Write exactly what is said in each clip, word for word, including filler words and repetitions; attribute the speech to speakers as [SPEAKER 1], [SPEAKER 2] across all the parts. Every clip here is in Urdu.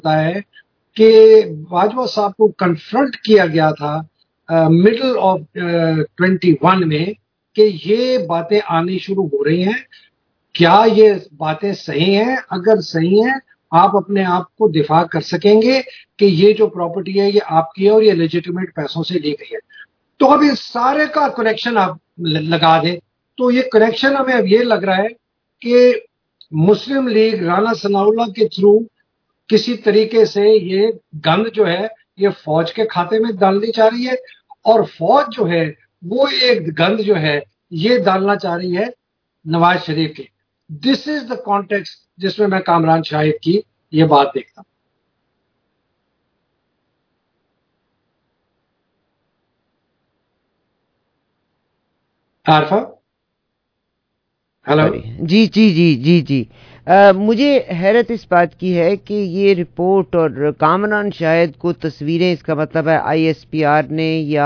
[SPEAKER 1] ہے کہ باجوہ صاحب کو کنفرنٹ کیا گیا تھا مڈل آف ٹوینٹی ون میں کہ یہ باتیں آنی شروع ہو رہی ہیں، کیا یہ باتیں صحیح ہیں؟ اگر صحیح ہیں آپ اپنے آپ کو دفاع کر سکیں گے کہ یہ جو پراپرٹی ہے یہ آپ کی ہے اور یہ لیجیٹیمیٹ پیسوں سے لی گئی ہے. تو اب اس سارے کا کنیکشن آپ لگا دیں تو یہ کنیکشن ہمیں اب یہ لگ رہا ہے کہ مسلم لیگ رانا ثناء اللہ کے تھرو کسی طریقے سے یہ گند جو ہے یہ فوج کے کھاتے میں ڈالنی چاہ رہی ہے، اور فوج جو ہے وہ ایک گند جو ہے یہ ڈالنا چاہ رہی ہے نواز شریف کی. دس از دا کانٹیکسٹ جس میں میں کامران شاہد کی یہ بات دیکھتا ہوں. عارفہ ہلو.
[SPEAKER 2] جی جی جی جی جی مجھے حیرت اس بات کی ہے کہ یہ رپورٹ اور کامران شاہد کو تصویریں، اس کا مطلب ہے آئی ایس پی آر نے یا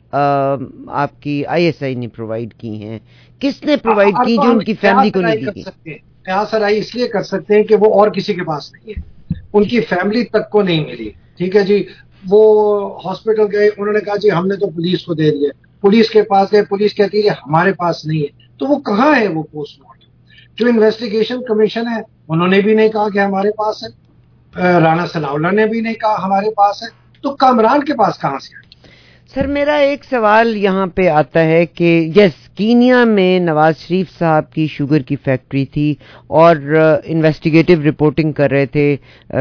[SPEAKER 2] آپ کی آئی ایس آئی نے پرووائڈ کی ہیں. کس نے پرووائڈ کی جو ان کی فیملی کو نہیں دی گئی؟
[SPEAKER 1] سر آئی اس لیے کر سکتے ہیں کہ وہ اور کسی کے پاس نہیں ہے، ان کی فیملی تک کو نہیں ملی. ٹھیک ہے جی، وہ ہاسپٹل گئے، انہوں نے کہا جی ہم نے تو پولیس کو دے دیا، پولیس کے پاس گئے، پولیس کہتی ہے ہمارے پاس نہیں ہے. تو وہ کہاں ہے وہ پوسٹ مارٹم؟ جو انویسٹیگیشن کمیشن ہے انہوں نے بھی نہیں کہا کہ ہمارے پاس ہے، رانا ثناء اللہ نے بھی نہیں کہا ہمارے پاس ہے، تو کامران کے پاس کہاں سے آئے؟
[SPEAKER 2] سر میرا ایک سوال یہاں پہ آتا ہے کہ یس کینیا میں نواز شریف صاحب کی شوگر کی فیکٹری تھی اور انویسٹیگیٹو رپورٹنگ کر رہے تھے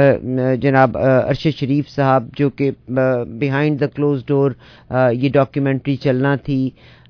[SPEAKER 2] جناب ارشد شریف صاحب، جو کہ بیہائنڈ دا کلوز ڈور یہ ڈاکیومنٹری چلنا تھی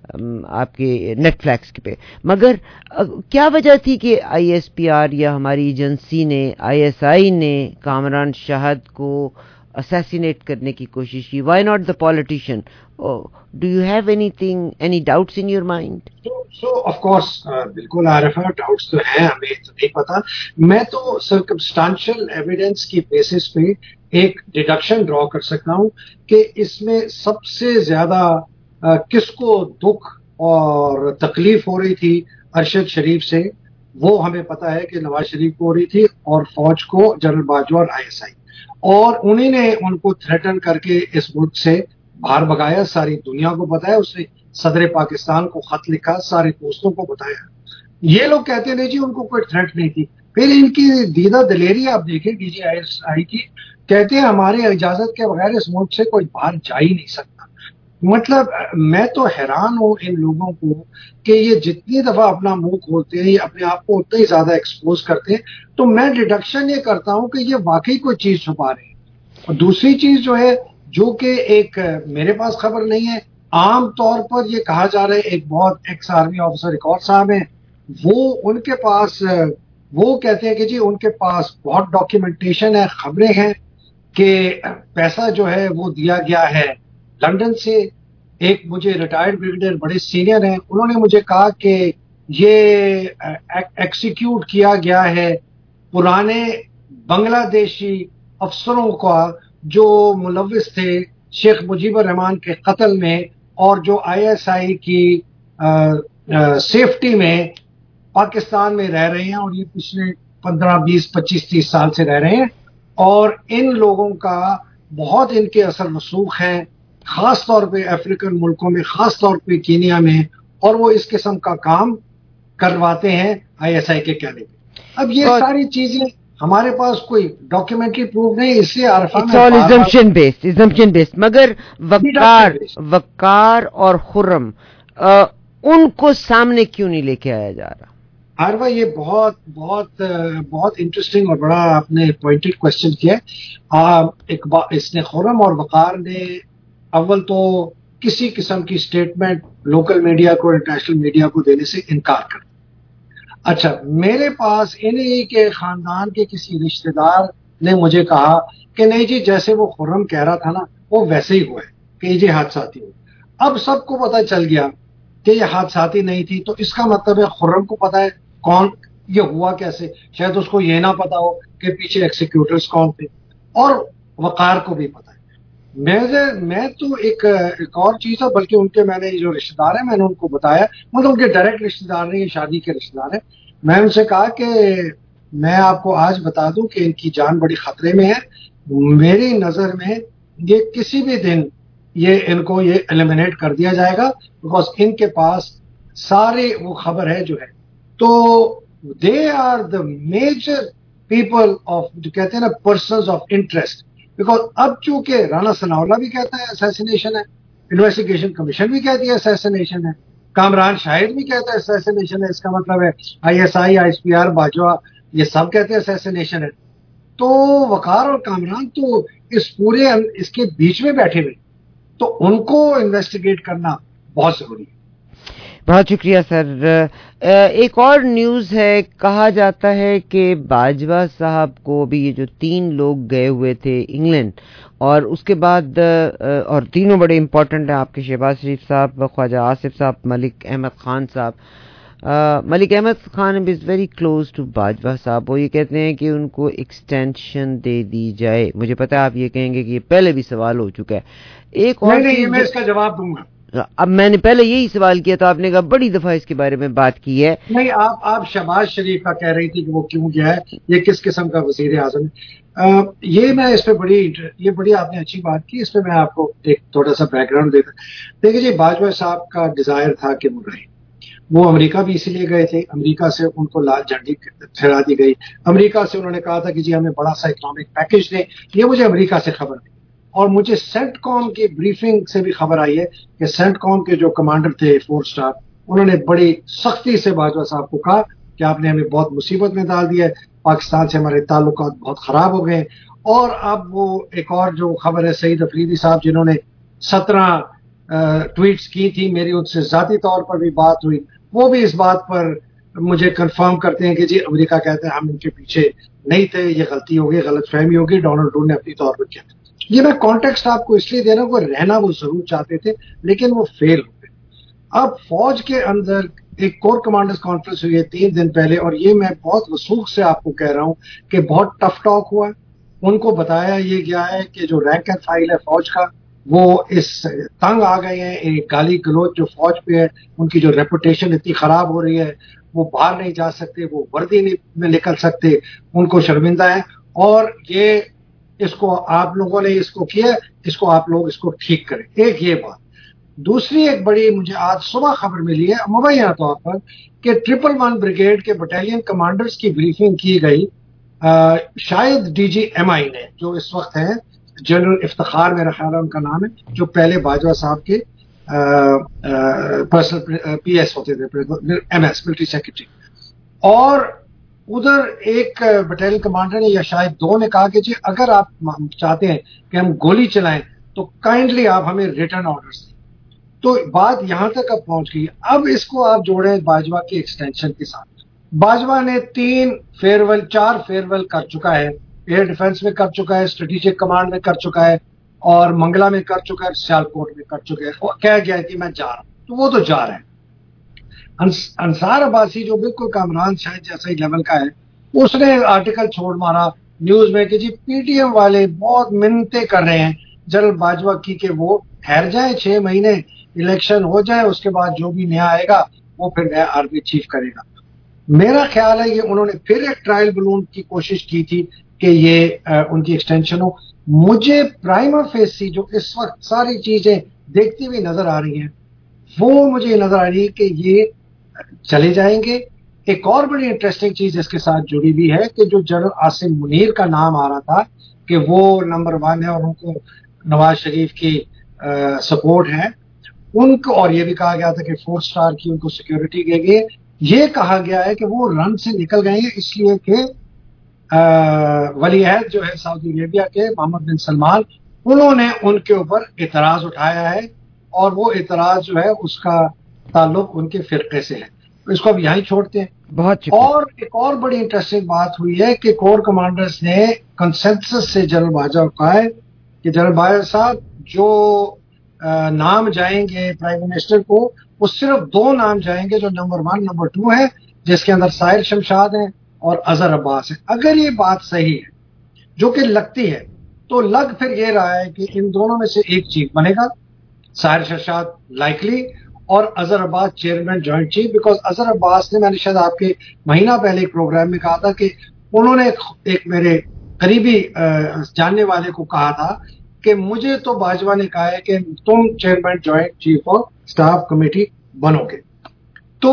[SPEAKER 2] آپ کے نیٹ فلیکس پہ. مگر کیا وجہ تھی کہ آئی ایس پی آر یا ہماری ایجنسی نے، آئی ایس آئی نے کامران شاہد کو اسیسینیٹ کرنے کی کوشش کی؟ Why not the politician? Do you have anything, any doubts in your mind?
[SPEAKER 1] So of course بالکل عارفہ ڈاؤٹس تو ہیں، ہمیں تو نہیں پتا. میں تو سرکمسٹانشل ایویڈنس کی بیسس پہ ایک ڈیڈکشن ڈرا کر سکتا ہوں کہ اس میں سب سے زیادہ کس کو دکھ اور تکلیف ہو رہی تھی ارشد شریف سے. وہ ہمیں پتا ہے کہ نواز شریف کو ہو رہی تھی اور فوج کو جنرل باجوہ اور آئی ایس آئی، اور انہیں نے ان کو تھریٹن کر کے اس ملک سے باہر بھگایا. ساری دنیا کو بتایا، اس نے صدر پاکستان کو خط لکھا، سارے دوستوں کو بتایا. یہ لوگ کہتے نہیں جی ان کو کوئی تھریٹ نہیں تھی. پھر ان کی دیدہ دلیری آپ دیکھیں ڈی جی آئی ایس آئی کی، کہتے ہیں ہماری اجازت کے بغیر اس ملک سے کوئی باہر جا ہی نہیں سکتا. مطلب میں تو حیران ہوں ان لوگوں کو کہ یہ جتنی دفعہ اپنا منہ کھولتے ہیں یہ اپنے آپ کو اتنا ہی زیادہ ایکسپوز کرتے ہیں. تو میں ڈیڈکشن یہ کرتا ہوں کہ یہ واقعی کوئی چیز چھپا رہے ہیں. اور دوسری چیز جو ہے جو کہ ایک میرے پاس خبر نہیں ہے، عام طور پر یہ کہا جا رہا ہے ایک بہت ایکس آرمی آفیسر ایک اور صاحب ہیں، وہ ان کے پاس وہ کہتے ہیں کہ جی ان کے پاس بہت ڈاکیومنٹیشن ہے، خبریں ہیں کہ پیسہ جو ہے وہ دیا گیا ہے لندن سے. ایک مجھے ریٹائرڈ بریگیڈیئر بڑے سینئر ہیں، انہوں نے مجھے کہا کہ یہ ایکسیکیوٹ کیا گیا ہے پرانے بنگلہ دیشی افسروں کا جو ملوث تھے شیخ مجیب الرحمان کے قتل میں اور جو آئی ایس آئی کی سیفٹی میں پاکستان میں رہ رہے ہیں، اور یہ پچھلے پندرہ بیس پچیس تیس سال سے رہ رہے ہیں. اور ان لوگوں کا بہت ان کے اثر رسوخ ہیں، خاص طور پہ افریقن ملکوں میں، خاص طور پہ کینیا میں، اور وہ اس قسم کا کام کرواتے ہیں آئی ایس آئی کے کہنے پہ. اب یہ ساری چیزیں ہمارے پاس کوئی ڈاکیومنٹری پروف نہیں، اس سے
[SPEAKER 2] ایزمپشن بیسڈ ایزمپشن بیسڈ. مگر وقار وقار اور خرم ان کو سامنے کیوں نہیں لے کے آیا جا رہا؟
[SPEAKER 1] عارفہ یہ بہت بہت بہت انٹرسٹنگ اور بڑا آپ نے پوائنٹڈ کوشچن کیا ہے. اس نے خرم اور وقار نے اول تو کسی قسم کی سٹیٹمنٹ لوکل میڈیا کو انٹرنیشنل میڈیا کو دینے سے انکار کر. اچھا میرے پاس انہی کے خاندان کے کسی رشتہ دار نے مجھے کہا کہ نہیں جی جیسے وہ خرم کہہ رہا تھا نا وہ ویسے ہی ہوا ہے کہ یہ حادثاتی ہو. اب سب کو پتہ چل گیا کہ یہ حادثاتی نہیں تھی، تو اس کا مطلب ہے خرم کو پتہ ہے کون یہ ہوا کیسے، شاید اس کو یہ نہ پتا ہو کہ پیچھے ایکسیکیوٹرز کون تھے، اور وقار کو بھی پتا ہے. میں میں تو ایک ایک اور چیز ہے، بلکہ ان کے میں نے جو رشتہ دار ہیں میں نے ان کو بتایا، مطلب ان کے ڈائریکٹ رشتہ دار نہیں، شادی کے رشتہ دار ہیں. میں ان سے کہا کہ میں آپ کو آج بتا دوں کہ ان کی جان بڑی خطرے میں ہے، میری نظر میں یہ کسی بھی دن یہ ان کو یہ ایلیمنیٹ کر دیا جائے گا، بیکاز ان کے پاس سارے وہ خبر ہے جو ہے. تو they are the major people of جو کہتے ہیں نا پرسنز آف انٹرسٹ. بیکاز اب چونکہ رانا ثناء اللہ بھی کہتا ہے اسیسینیشن ہے، انویسٹیگیشن کمیشن بھی کہتی ہے اسیسینیشن ہے، کامران شاہد بھی کہتا ہے اسیسینیشن ہے، اس کا مطلب ہے I S I, I S P R, Bajwa, یہ سب کہتے ہیں اسیسینیشن ہے. تو وقار اور کامران تو اس پورے اس کے بیچ میں بیٹھے ہوئے، تو ان کو انویسٹیگیٹ کرنا بہت ضروری ہے.
[SPEAKER 2] بہت شکریہ سر. ایک اور نیوز ہے، کہا جاتا ہے کہ باجوہ صاحب کو بھی یہ جو تین لوگ گئے ہوئے تھے انگلینڈ، اور اس کے بعد اور تینوں بڑے امپورٹنٹ ہیں آپ کے، شہباز شریف صاحب، خواجہ آصف صاحب، ملک احمد خان صاحب. Malik Ahmad Khan is very close to Bajwa صاحب. وہ یہ کہتے ہیں کہ ان کو ایکسٹینشن دے دی جائے. مجھے پتا ہے آپ یہ کہیں گے کہ یہ پہلے بھی سوال ہو چکا ہے. ایک اور
[SPEAKER 1] چیز میں اس کا جواب دوں گا.
[SPEAKER 2] اب میں نے پہلے یہی سوال کیا تو آپ نے کہا بڑی دفعہ اس کے بارے میں بات کی ہے.
[SPEAKER 1] نہیں، آپ آپ شہباز شریف کا کہہ رہی تھی کہ وہ کیوں گیا ہے، یہ کس قسم کا وزیر اعظم ہے. یہ میں اس پہ بڑی یہ بڑی آپ نے اچھی بات کی. اس پہ میں آپ کو ایک تھوڑا سا بیک گراؤنڈ دیتا. دیکھیے جی، باجوہ صاحب کا ڈیزائر تھا کہ وہ رہے. وہ امریکہ بھی اسی لیے گئے تھے. امریکہ سے ان کو لال جھنڈی پھیلا دی گئی. امریکہ سے انہوں نے کہا تھا کہ جی ہمیں بڑا سا اکنامک پیکج دیں. یہ مجھے امریکہ سے خبر دی، اور مجھے سینٹ کام کی بریفنگ سے بھی خبر آئی ہے کہ سینٹ کام کے جو کمانڈر تھے فور سٹار، انہوں نے بڑی سختی سے باجوہ صاحب کو کہا کہ آپ نے ہمیں بہت مصیبت میں ڈال دیا ہے، پاکستان سے ہمارے تعلقات بہت خراب ہو گئے. اور اب وہ ایک اور جو خبر ہے، سعید افریدی صاحب جنہوں نے سترہ ٹویٹس کی تھی، میری ان سے ذاتی طور پر بھی بات ہوئی، وہ بھی اس بات پر مجھے کنفرم کرتے ہیں کہ جی امریکہ کہتے ہیں ہم ان کے پیچھے نہیں تھے، یہ غلطی ہوگی، غلط فہمی ہوگی، ڈونلڈ ٹرمپ نے اپنی طور پر کیا. یہ میں کانٹیکسٹ آپ کو اس لیے دے رہا ہوں کہ رہنا وہ ضرور چاہتے تھے لیکن وہ فیل ہو گئے. اب فوج کے اندر ایک کور کمانڈرز کانفرنس ہوئی ہے تین دن پہلے، اور یہ میں بہت وثوق سے آپ کو کہہ رہا ہوں کہ بہت ٹف ٹاک ہوا. ان کو بتایا یہ گیا ہے کہ جو رینک اینڈ فائل ہے فوج کا، وہ اس تنگ آ گئے ہیں. ایک گالی گلوچ جو فوج پہ ہے، ان کی جو ریپوٹیشن اتنی خراب ہو رہی ہے، وہ باہر نہیں جا سکتے، وہ وردی میں نکل سکتے، ان کو شرمندہ ہے. اور یہ اس کو آپ لوگوں نے اس کو کیا، اس کو آپ لوگ اس کو ٹھیک کریں. ایک یہ بات. دوسری ایک بڑی مجھے آج صبح خبر ملی ہے مبینہ طور پر کہ ٹرپل ون بریگیڈ کے بٹالین کمانڈرز کی بریفنگ کی گئی. آ, شاید ڈی جی ایم آئی نے، جو اس وقت ہیں جنرل افتخار میرا خیال ہے ان کا نام ہے، جو پہلے باجوہ صاحب کے پرسنل پی ایس ہوتے تھے، ایم ایس ملٹری سیکرٹری. اور ادھر ایک بٹالین کمانڈر نے یا شاید دو نے کہا کہ جی اگر آپ چاہتے ہیں کہ ہم گولی چلائیں تو کائنڈلی آپ ہمیں ریٹرن آرڈرز دیں. تو بات یہاں تک اب پہنچ گئی. اب اس کو آپ جوڑیں باجوہ کی ایکسٹینشن کے ساتھ. باجوہ نے تین فیئرویل چار فیئرویل کر چکا ہے. ایئر ڈیفنس میں کر چکا ہے، اسٹریٹجک کمانڈ میں کر چکا ہے، اور منگلا میں کر چکا ہے، سیالکوٹ میں کر چکا ہے. اور کہہ گیا ہے کہ میں جا رہا ہوں، تو وہ تو جا رہے ہیں. انصار عباسی جو بالکل کامران شاہد جیسا ہی لیول کا ہے، اس نے آرٹیکل چھوڑ مارا نیوز میں کہ جی پی ٹی ایم والے بہت منتیں کر رہے ہیں جنرل باجوہ کی کہ وہ ٹھہر جائیں، چھ مہینے الیکشن ہو جائے، اس کے بعد جو بھی نیا آئے گا وہ پھر نیا آرمی چیف کرے گا. میرا خیال ہے یہ انہوں نے پھر ایک ٹرائل بلون کی کوشش کی تھی کہ یہ ان کی ایکسٹینشن ہو. مجھے پرائما فیسی جو اس وقت ساری چیزیں دیکھتی ہوئی نظر آ رہی ہیں، وہ مجھے نظر آ رہی ہے کہ یہ چلے جائیں گے. ایک اور بڑی انٹرسٹنگ چیز اس کے ساتھ جڑی ہوئی ہے کہ جو جنرل عاصم منیر کا نام آ رہا تھا کہ وہ نمبر ون ہے اور ان کو نواز شریف کی سپورٹ ہے ان کو، اور یہ بھی کہا گیا تھا کہ فور سٹار کی ان کو سیکیورٹی دے گی. یہ کہا گیا ہے کہ وہ رن سے نکل گئے ہیں اس لیے کہ ولی عہد جو ہے سعودی عربیہ کے محمد بن سلمان، انہوں نے ان کے اوپر اعتراض اٹھایا ہے، اور وہ اعتراض جو ہے اس کا تعلق ان کے فرقے سے ہے. اس کو اب یہیں چھوڑتے ہیں.
[SPEAKER 2] بہت
[SPEAKER 1] اور ایک اور بڑی انٹرسٹنگ بات ہوئی ہے کہ کور کمانڈرز نے کنسنسس سے جنرل باجوہ کو کہا ہے کہ جنرل باجوہ صاحب جو نام جائیں گے پرائم منسٹر کو، وہ صرف دو نام جائیں گے جو نمبر ون نمبر ٹو ہے، جس کے اندر ساحر شمشاد ہیں اور اظہر عباس ہے. اگر یہ بات صحیح ہے جو کہ لگتی ہے، تو لگ پھر یہ رہا ہے کہ ان دونوں میں سے ایک چیف بنے گا، ساحر شمشاد لائکلی، اور Azhar Abbas chairman joint chief. Because Azhar Abbas نے، میں نے شاید آپ کے مہینہ پہلے ایک پروگرام میں کہا تھا کہ انہوں نے ایک میرے قریبی جاننے والے کو کہا تھا کہ مجھے تو باجوہ نے کہا ہے کہ تم chairman joint chief of staff committee بنو گے. تو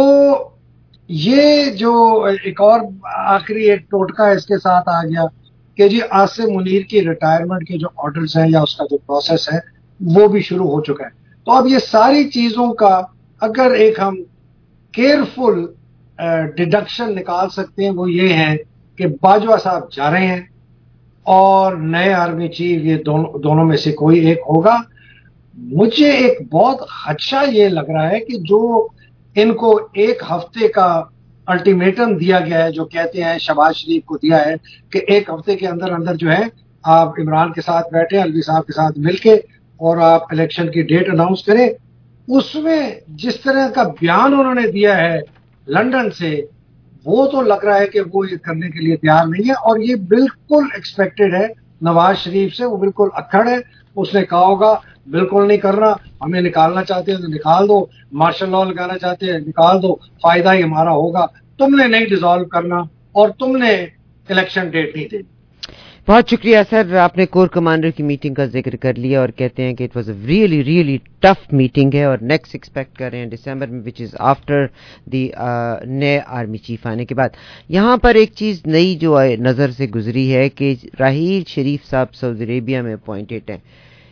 [SPEAKER 1] یہ جو ایک اور آخری ایک ٹوٹکا اس کے ساتھ آ گیا کہ جی عاصم منیر کی ریٹائرمنٹ کے جو آرڈرز ہیں یا اس کا جو پروسیس ہے وہ بھی شروع ہو چکا ہے. تو اب یہ ساری چیزوں کا اگر ایک ہم کیئرفل ڈیڈکشن نکال سکتے ہیں وہ یہ ہے کہ باجوہ صاحب جا رہے ہیں اور نئے آرمی چیف یہ دونوں دونوں میں سے کوئی ایک ہوگا. مجھے ایک بہت خدشہ یہ لگ رہا ہے کہ جو ان کو ایک ہفتے کا الٹیمیٹم دیا گیا ہے، جو کہتے ہیں شہباز شریف کو دیا ہے کہ ایک ہفتے کے اندر اندر جو ہے آپ عمران کے ساتھ بیٹھیں، الوی صاحب کے ساتھ مل کے اور آپ الیکشن کی ڈیٹ اناؤنس کریں. اس میں جس طرح کا بیان انہوں نے دیا ہے لندن سے، وہ تو لگ رہا ہے کہ وہ یہ کرنے کے لیے تیار نہیں ہے. اور یہ بالکل ایکسپیکٹڈ ہے نواز شریف سے، وہ بالکل اکھڑ ہے. اس نے کہا ہوگا بالکل نہیں کرنا، ہمیں نکالنا چاہتے ہیں تو نکال دو، مارشل لاء لگانا چاہتے ہیں نکال دو، فائدہ ہی ہمارا ہوگا، تم نے نہیں ڈیزالو کرنا اور تم نے الیکشن ڈیٹ نہیں دینی.
[SPEAKER 2] بہت شکریہ سر، آپ نے کور کمانڈر کی میٹنگ کا ذکر کر لیا اور کہتے ہیں کہ it was a really really tough meeting ہے اور نیکسٹ ایکسپیکٹ کر رہے ہیں دسمبر میں، وچ از آفٹر دی نئے آرمی چیف آنے کے بعد. یہاں پر ایک چیز نئی جو نظر سے گزری ہے کہ راحیل شریف صاحب سعودی عربیہ میں اپوائنٹڈ ہیں.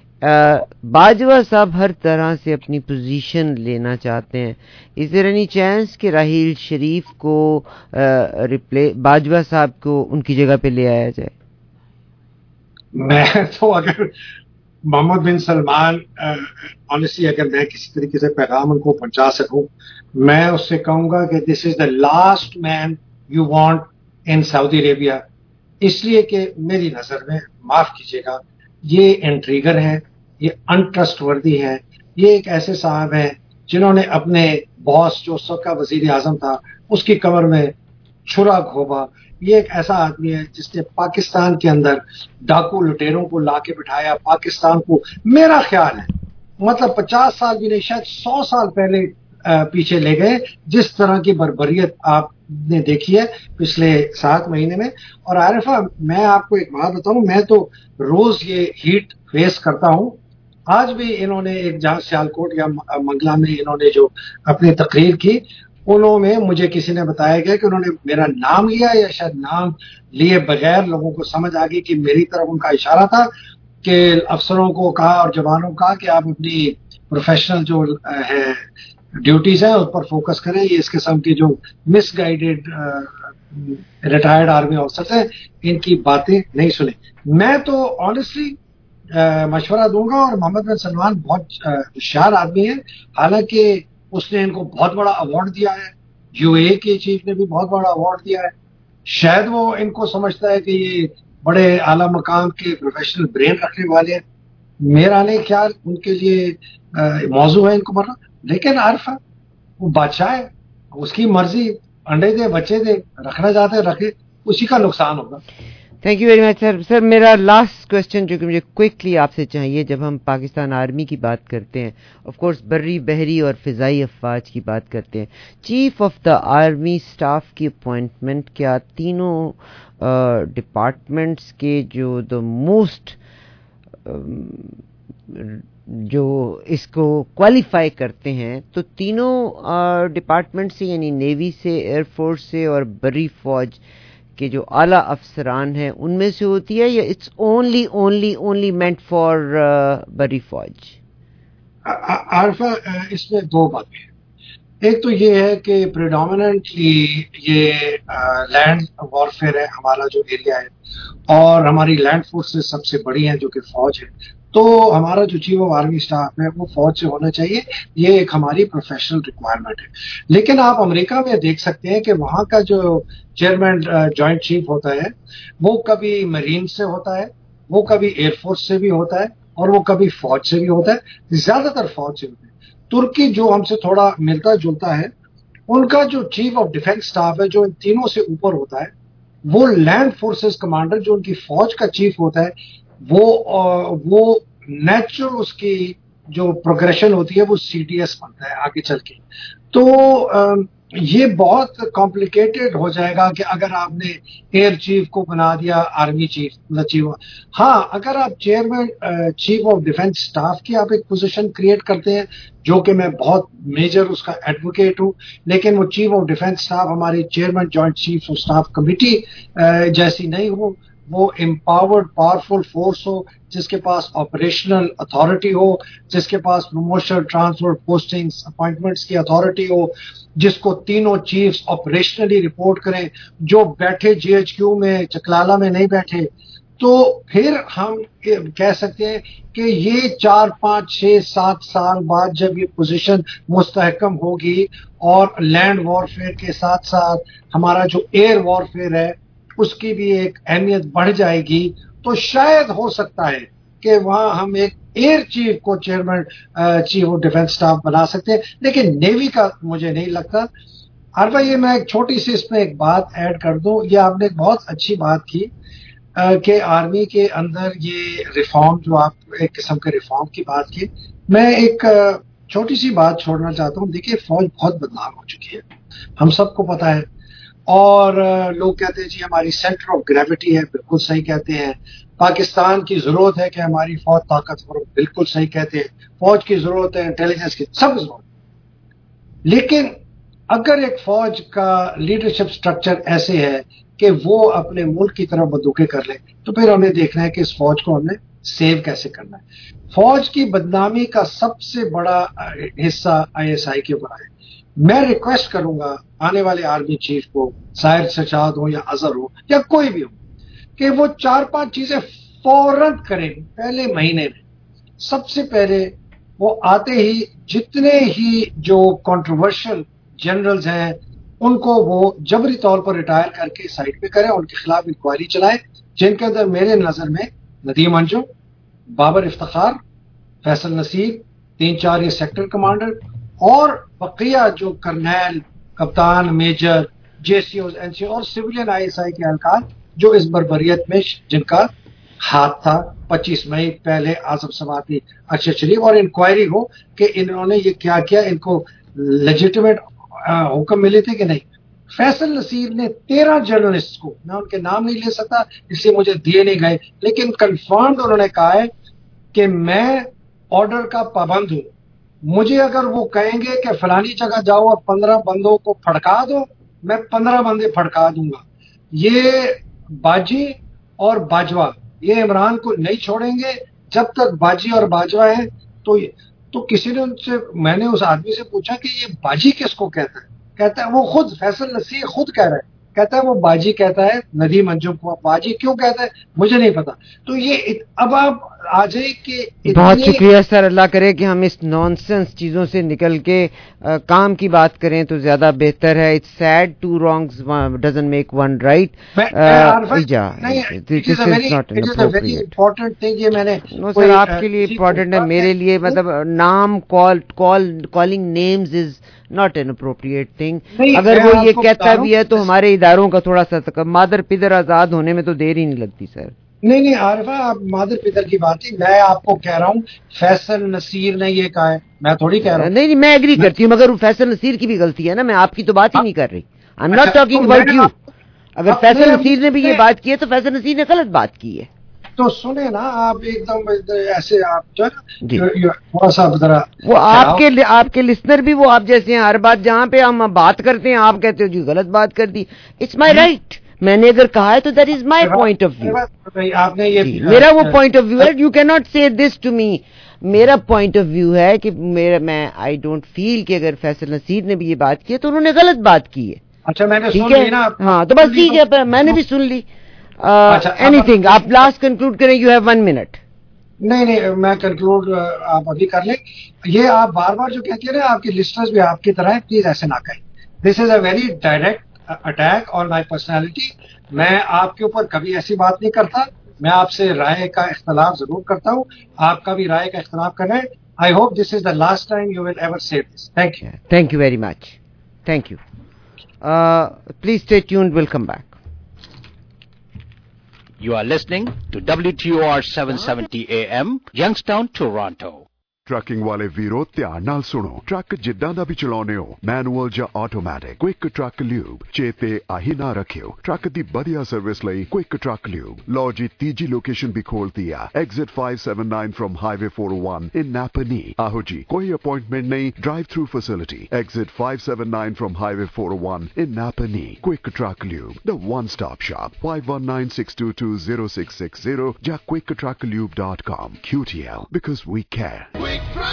[SPEAKER 2] باجوہ صاحب ہر طرح سے اپنی پوزیشن لینا چاہتے ہیں. از دیر اینی چانس کہ راحیل شریف کو ریپلے باجوہ صاحب کو ان کی جگہ پہ لے آیا جائے؟
[SPEAKER 1] میں تو اگر محمد بن سلمان آنیسٹلی اگر میں کسی طریقے سے پیغام ان کو پہنچا سکوں، میں اس سے کہوں گا کہ this is the last man you want in Saudi Arabia. اس لیے کہ میری نظر میں، معاف کیجیے گا، یہ انٹریگر ہیں، یہ انٹرسٹ وردی ہیں. یہ ایک ایسے صاحب ہیں جنہوں نے اپنے باس جو اس کا وزیر اعظم تھا اس کی کمر میں چھرا گھوبا. یہ ایک ایسا آدمی ہے جس نے پاکستان کے اندر ڈاکو لٹیروں کو لا کے بٹھایا، پاکستان کو میرا خیال ہے مطلب پچاس سال بھی نہیں شاید سو سال پہلے پیچھے لے گئے. جس طرح کی بربریت آپ نے دیکھی ہے پچھلے سات مہینے میں. اور عارفہ میں آپ کو ایک بات بتاؤں، میں تو روز یہ ہیٹ فیس کرتا ہوں. آج بھی انہوں نے ایک جہاں سیالکوٹ یا منگلا میں انہوں نے جو اپنی تقریر کی، انہوں میں مجھے کسی نے بتایا گیا کہ انہوں نے میرا نام لیا یا شاید نام لیے بغیر لوگوں کو سمجھ آ گئی کہ میری طرف ان کا اشارہ تھا کہ افسروں کو کہا اور جوانوں کو کہا کہ آپ اپنی پروفیشنل جو ہے ڈیوٹیز ہیں اس پر فوکس کریں. یہ اس قسم کے جو misguided retired army officers ہیں ان کی باتیں نہیں سنیں. میں تو آنیسٹلی مشورہ دوں گا. اور محمد بن سلمان بہت ہوشیار آدمی ہے، حالانکہ اس نے ان کو بہت بڑا ایوارڈ دیا ہے، یو اے کے چیف نے بھی بہت بڑا ایوارڈ دیا ہے. شاید وہ ان کو سمجھتا ہے کہ یہ بڑے اعلیٰ مقام کے پروفیشنل برین رکھنے والے ہیں. میرا نہیں خیال ان کے لیے موضوع ہے ان کو مرنا. لیکن عارفہ وہ بادشاہ ہے، اس کی مرضی، انڈے دے بچے دے، رکھنا چاہتے رکھے، اسی کا نقصان ہوگا.
[SPEAKER 2] Thank you very much sir. Sir میرا لاسٹ کوشچن جو کہ مجھے کوئکلی آپ سے چاہیے، جب ہم پاکستان آرمی کی بات کرتے ہیں، آف کورس بری بحری اور فضائی افواج کی بات کرتے ہیں، chief of the army staff کی اپوائنٹمنٹ کیا تینوں ڈپارٹمنٹس کے جو دا موسٹ جو اس کو کوالیفائی کرتے ہیں، تو تینوں ڈپارٹمنٹ سے یعنی نیوی سے، ایئر فورس سے اور بری فوج کہ جو اعلیٰ افسران ہیں ان میں سے ہوتی ہے، یا it's only only only meant for بری فوج؟
[SPEAKER 1] عارفہ اس میں دو باتیں ہیں. ایک تو یہ ہے کہ پریڈومیننٹلی یہ لینڈ وارفیئر ہے ہمارا جو ایریا ہے، اور ہماری لینڈ فورسز سب سے بڑی ہیں جو کہ فوج ہے. تو ہمارا جو چیف آف آرمی اسٹاف ہے وہ فوج سے ہونا چاہیے. یہ ایک ہماری پروفیشنل ریکوائرمنٹ ہے. لیکن آپ امریکہ میں دیکھ سکتے ہیں کہ وہاں کا جو چیئرمین جوائنٹ چیف ہوتا ہے وہ کبھی مرین سے ہوتا ہے، وہ کبھی ایئر فورس سے بھی ہوتا ہے، اور وہ کبھی فوج سے بھی ہوتا ہے. زیادہ تر فوج سے ہوتا ہے. ترکی جو ہم سے تھوڑا ملتا جلتا ہے، ان کا جو چیف آف ڈیفنس اسٹاف ہے جو ان تینوں سے اوپر ہوتا ہے، وہ لینڈ فورسز کمانڈر جو ان کی فوج کا چیف ہوتا ہے، وہ وہ نیچرل اس کی جو پروگریشن ہوتی ہے وہ سی ڈی ایس بنتا ہے آگے چل کے. تو یہ بہت کمپلیکیٹڈ ہو جائے گا کہ اگر آپ نے ایئر چیف کو بنا دیا آرمی چیف چیف ہاں اگر آپ chairman chief of defence staff کی آپ ایک پوزیشن کریٹ کرتے ہیں جو کہ میں بہت میجر اس کا ایڈوکیٹ ہوں، لیکن وہ چیف آف ڈیفنس اسٹاف ہماری chairman joint chief of staff committee جیسی نہیں ہو، وہ امپاورڈ پاورفل فورس ہو جس کے پاس آپریشنل اتھارٹی ہو، جس کے پاس پروموشن ٹرانسفر پوسٹنگز اپوائنٹمنٹس کی اتھارٹی ہو، جس کو تینوں چیفز آپریشنلی رپورٹ کریں، جو بیٹھے جی ایچ کیو میں چکلالہ میں نہیں بیٹھے، تو پھر ہم کہہ سکتے ہیں کہ یہ چار پانچ چھ سات سال بعد جب یہ پوزیشن مستحکم ہوگی اور لینڈ وارفیئر کے ساتھ ساتھ ہمارا جو ایئر وارفیئر ہے اس کی بھی ایک اہمیت بڑھ جائے گی، تو شاید ہو سکتا ہے کہ وہاں ہم ایک ایئر چیف کو chairman chief of defence staff بنا سکتے ہیں، لیکن نیوی کا مجھے نہیں لگتا۔ عارفہ یہ میں ایک چھوٹی سی اس میں ایک بات ایڈ کر دوں، یہ آپ نے بہت اچھی بات کی کہ آرمی کے اندر یہ ریفارم جو آپ ایک قسم کے ریفارم کی بات کی، میں ایک چھوٹی سی بات چھوڑنا چاہتا ہوں۔ دیکھیے فوج بہت بدنام ہو چکی ہے، ہم سب کو پتا ہے، اور لوگ کہتے ہیں جی ہماری سینٹر آف گریوٹی ہے، بالکل صحیح کہتے ہیں، پاکستان کی ضرورت ہے کہ ہماری فوج طاقتور ہو، بالکل صحیح کہتے ہیں، فوج کی ضرورت ہے انٹیلیجنس کی، سب ضرورت، لیکن اگر ایک فوج کا لیڈرشپ سٹرکچر ایسے ہے کہ وہ اپنے ملک کی طرف بندوقیں کر لیں، تو پھر ہمیں دیکھنا ہے کہ اس فوج کو ہم نے سیو کیسے کرنا ہے۔ فوج کی بدنامی کا سب سے بڑا حصہ آئی ایس آئی کے اوپر ہے۔ میں ریکویسٹ کروں گا آنے والے آرمی چیف کو، ظاہر سجاد ہو یا اظہر ہو یا کوئی بھی ہو، کہ وہ چار پانچ چیزیں فوراً کریں پہلے مہینے میں۔ سب سے پہلے وہ آتے ہی جتنے ہی جو کنٹروورشل جنرلز ہیں ان کو وہ جبری طور پر ریٹائر کر کے سائڈ پہ کریں، ان کے خلاف انکوائری چلائیں، جن کے اندر میرے نظر میں ندیم انجم، بابر افتخار، فیصل نصیر، تین چار یہ سیکٹر کمانڈر، اور بقیہ جو کرنیل، کپتان، major, J C Os, N C O اور سویلین آئی ایس آئی کے اہلکار جو اس بربریت میں جن کا ہاتھ تھا، پچیس مئی پہلے اعظم سماعتی ارشد شریف، اور انکوائری ہو کہ انہوں نے یہ کیا کیا، ان کو لیجیٹیمیٹ حکم ملے تھے کہ نہیں۔ فیصل نصیر نے تیرہ جرنلسٹ کو، میں ان کے نام نہیں لے سکتا اس لیے مجھے دیے نہیں گئے، لیکن کنفرمڈ انہوں نے کہا ہے کہ میں آرڈر کا پابند ہوں، مجھے اگر وہ کہیں گے کہ فلانی جگہ جاؤ اور پندرہ بندوں کو پھڑکا دو، میں پندرہ بندے پھڑکا دوں گا۔ یہ باجی اور باجوہ یہ عمران کو نہیں چھوڑیں گے جب تک باجی اور باجوہ ہیں۔ تو تو کسی نے ان سے، میں نے اس آدمی سے پوچھا کہ یہ باجی کس کو کہتا ہے؟ کہتا ہے وہ خود فیصل نصیر خود کہہ رہا ہے، کہتا ہے وہ باجی کہتا ہے ندیم انجم کو۔ باجی کیوں کہتا ہے مجھے نہیں پتا۔ تو یہ اب آپ آ جائے کہ
[SPEAKER 2] بہت شکریہ سر، اللہ کرے کہ ہم اس نانسنس چیزوں سے نکل کے آ, کام کی بات کریں تو زیادہ بہتر ہے۔ It's said two wrongs doesn't make one right. No sir, آپ کے لیے امپورٹنٹ ہے، میرے لیے مطلب نام call call calling names is not an appropriate thing. اگر وہ یہ کہتا بھی ہے تو ہمارے اداروں کا تھوڑا سا مادر پدر آزاد ہونے میں تو دیر ہی نہیں لگتی سر۔
[SPEAKER 1] نہیں نہیں عارفہ، آپ مادر پدر کی بات نہیں، میں آپ کو کہہ رہا ہوں فیصل نصیر نے یہ کہا ہے، میں تھوڑی کہہ رہا ہوں۔
[SPEAKER 2] نہیں نہیں، میں ایگری کرتی ہوں، مگر فیصل نصیر کی بھی غلطی ہے نا، میں آپ کی تو بات ہی نہیں کر رہی۔ I'm not talking about you. اگر فیصل نصیر نے بھی یہ بات کی ہے تو فیصل نصیر نے غلط بات کی ہے۔
[SPEAKER 1] تو سنیں نا آپ ایک دم ایسے آپ تھوڑا سا ذرا،
[SPEAKER 2] وہ آپ کے آپ کے لسنر بھی وہ آپ جیسے ہیں، ہر بات جہاں پہ ہم بات کرتے ہیں آپ کہتے ہو جی غلط بات کر دی۔ اٹس مائی رائٹ، میں نے اگر کہا ہے تو that is my point of view.
[SPEAKER 1] آپ نے یہ
[SPEAKER 2] میرا وہ پوائنٹ آف ویو ہے، you can not say this to me. میرا پوائنٹ آف ویو ہے کہ میرا میں آئی ڈونٹ فیل کہ اگر فیصل نصیر نے بھی یہ بات کی ہے تو انہوں نے غلط بات کی ہے۔
[SPEAKER 1] اچھا میں نے
[SPEAKER 2] ٹھیک ہے، ہاں تو بس ٹھیک ہے، میں نے بھی سن لی۔ اینی تھنگ، آپ لاسٹ کنکلوڈ کریں، یو ہیو ون منٹ۔
[SPEAKER 1] نہیں نہیں، میں کنکلوڈ آپ ابھی کر لیں۔ یہ آپ بار بار جو کہتی ہیں نا، آپ کے لسٹرز بھی آپ کی طرح ہیں، پلیز ایسے نہ کہیں۔ This is a very direct attack on my personality. میں آپ کے اوپر کبھی ایسی بات نہیں کرتا، میں آپ سے رائے کا اختلاف ضرور کرتا ہوں، آپ کا بھی رائے کا اختلاف کریں۔ I hope this is the last time you will ever say this. Thank you,
[SPEAKER 2] thank you very much, thank you. Please stay tuned, welcome back.
[SPEAKER 3] You are listening to W T O R seven seventy A M, Youngstown, Toronto. Trucking ਵਾਲੇ ਵੀਰੋ ਧਿਆਨ ਨਾਲ ਸੁਣੋ। ਟਰੱਕ ਜਿੱਦਾਂ ਦਾ ਵੀ ਚਲਾਉਣੇ ਹੋ, ਮੈਨੂਅਲ ਜਾਂ ਆਟੋਮੈਟਿਕ, ਕੁਇਕ ਟਰੱਕ ਲਿਊਬ ਚੇਤੇ ਆਹੀ ਨਾ ਰੱਖਿਓ। ਟਰੱਕ ਦੀ ਵਧੀਆ ਸਰਵਿਸ ਲਈ ਕੁਇਕ ਟਰੱਕ ਲਿਊਬ। ਲਓ ਜੀ ਤੀਜੀ ਲੋਕੇਸ਼ਨ ਵੀ ਖੋਲਤੀ ਆ, exit five seventy-nine from highway four oh one in Napanee. ਆਹੋ ਜੀ, ਕੋਈ ਅਪਾਇੰਟਮੈਂਟ ਨਹੀਂ, drive through facility. Exit five seventy-nine from highway four oh one in Napanee. Quick truck lube, the one stop shop. five one nine six two two zero six six zero ਜਾਂ quick truck lube dot com। Q T L, because we care।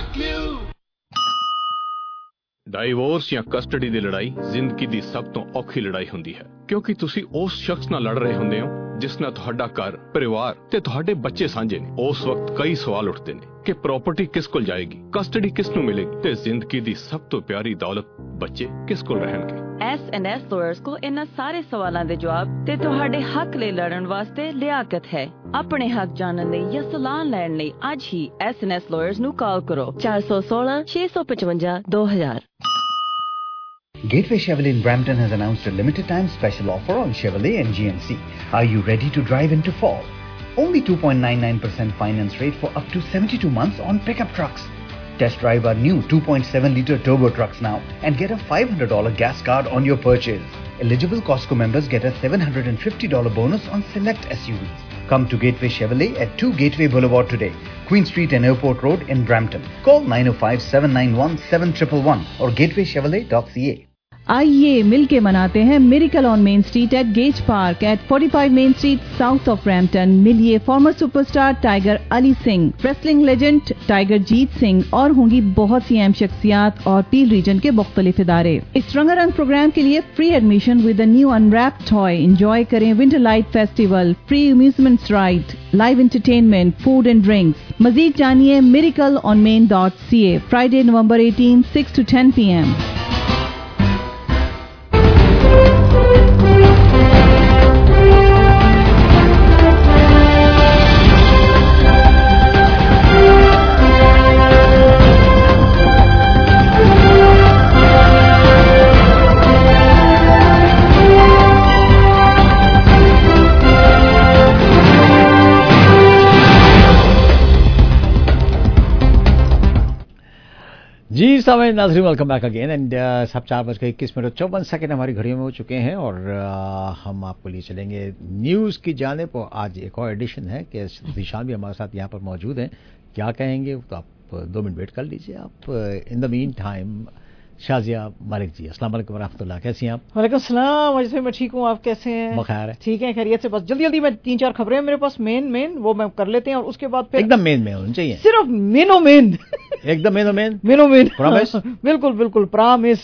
[SPEAKER 4] Divorce ਜਾਂ ਕਸਟਡੀ ਦੀ ਲੜਾਈ ਜ਼ਿੰਦਗੀ ਦੀ ਸਭ ਤੋਂ ਔਖੀ ਲੜਾਈ ਹੁੰਦੀ ਹੈ, ਕਿਉਂਕਿ ਤੁਸੀਂ ਉਸ ਸ਼ਖਸ ਨਾਲ ਲੜ ਰਹੇ ਹੁੰਦੇ ਹੋ ਜਿਸ ਨਾਲ ਤੁਹਾਡਾ ਘਰ, ਪਰਿਵਾਰ ਤੇ ਤੁਹਾਡੇ ਬੱਚੇ ਸਾਂਝੇ ਨੇ। ਉਸ ਵਕਤ ਕਈ ਸਵਾਲ ਉੱਠਦੇ ਨੇ ਕਿ ਪ੍ਰਾਪਰਟੀ ਕਿਸ ਕੋਲ ਜਾਏਗੀ, ਕਸਟਡੀ ਕਿਸ ਨੂੰ ਮਿਲੇਗੀ ਤੇ ਜ਼ਿੰਦਗੀ ਦੀ ਸਭ ਤੋਂ ਪਿਆਰੀ ਦੌਲਤ ਬੱਚੇ ਕਿਸ ਕੋਲ ਰਹਿਣਗੇ।
[SPEAKER 5] ਐਸ ਐਂਡ ਐਸ ਲਾਇਰਸ ਕੋ ਇਹਨਾਂ ਸਾਰੇ ਸਵਾਲਾਂ ਦੇ ਜਵਾਬ ਤੇ ਤੁਹਾਡੇ ਹੱਕ ਲਈ ਲੜਨ ਵਾਸਤੇ ਲਿਆਕਤ ਹੈ। ਆਪਣੇ ਹੱਕ ਜਾਣਨ ਲਈ ਜਾਂ ਸਲਾਹ ਲੈਣ ਲਈ ਅੱਜ ਹੀ ਐਸ ਐਂਡ ਐਸ ਲਾਇਰਸ ਨੂੰ ਕਾਲ ਕਰੋ ਚਾਰ ਸੌ ਸੋਲਾਂ ਛੇ ਸੌ ਪਚਵੰਜਾ ਦੋ ਹਜ਼ਾਰ।
[SPEAKER 6] Gateway Chevrolet in Brampton has announced a limited time special offer on Chevrolet and G M C. Are you ready to drive into fall? Only two point nine nine percent finance rate for up to seventy-two months on pickup trucks. Test drive our new two point seven liter turbo trucks now and get a five hundred dollars gas card on your purchase. Eligible Costco members get a seven hundred fifty dollars bonus on select S U Vs. Come to Gateway Chevrolet at two Gateway Boulevard today, Queen Street and Airport Road in Brampton. Call nine oh five seven nine one seven one one one or gateway chevrolet dot c a.
[SPEAKER 7] आइए मिलके मनाते हैं Miracle on Main Street at Gage Park at forty-five Main Street south of Brampton. मिलिए former superstar Tiger Ali Singh, wrestling legend Tiger Jeet Singh और होंगी बहुत सी अहम शख्सियात और पील रीजन के मुख्तलिफ इदारे। इस रंगारंग प्रोग्राम के लिए free admission with a new unwrap toy. Enjoy करें winter light festival, free amusements ride, live entertainment, food and drinks. मजीद जानिए Miracle on Main dot C A. Friday November eighteen, six to ten p m
[SPEAKER 8] जी सामने नाज़रीन, वेलकम बैक अगेन एंड सब चार बज के इक्कीस मिनट चौवन सेकंड हमारी घड़ियों में हो चुके हैं और uh, हम आपको लिए चलेंगे न्यूज़ की जानिब। और आज एक और एडिशन है कि दिशान भी हमारे साथ यहाँ पर मौजूद हैं। क्या कहेंगे तो आप दो मिनट वेट कर लीजिए। आप in the meantime Shazia Malik ji, अस्सलाम वालेकुम रहमतुल्लाह, कैसी हैं आप?
[SPEAKER 7] वालेकुम सलाम, वैसे मैं ठीक हूँ, आप कैसे हैं?
[SPEAKER 8] बखैर है,
[SPEAKER 7] ठीक है, खैरियत से। बस जल्दी जल्दी मैं तीन चार खबरें मेरे पास मेन मेन वो मैं कर लेते हैं और उसके बाद फिर
[SPEAKER 8] एकदम मेन में होनी चाहिए,
[SPEAKER 7] सिर्फ मेनो मेन
[SPEAKER 8] एकदम मेनो मेन
[SPEAKER 7] मेनो मेन
[SPEAKER 8] प्रॉमिस
[SPEAKER 7] बिल्कुल बिल्कुल प्रॉमिस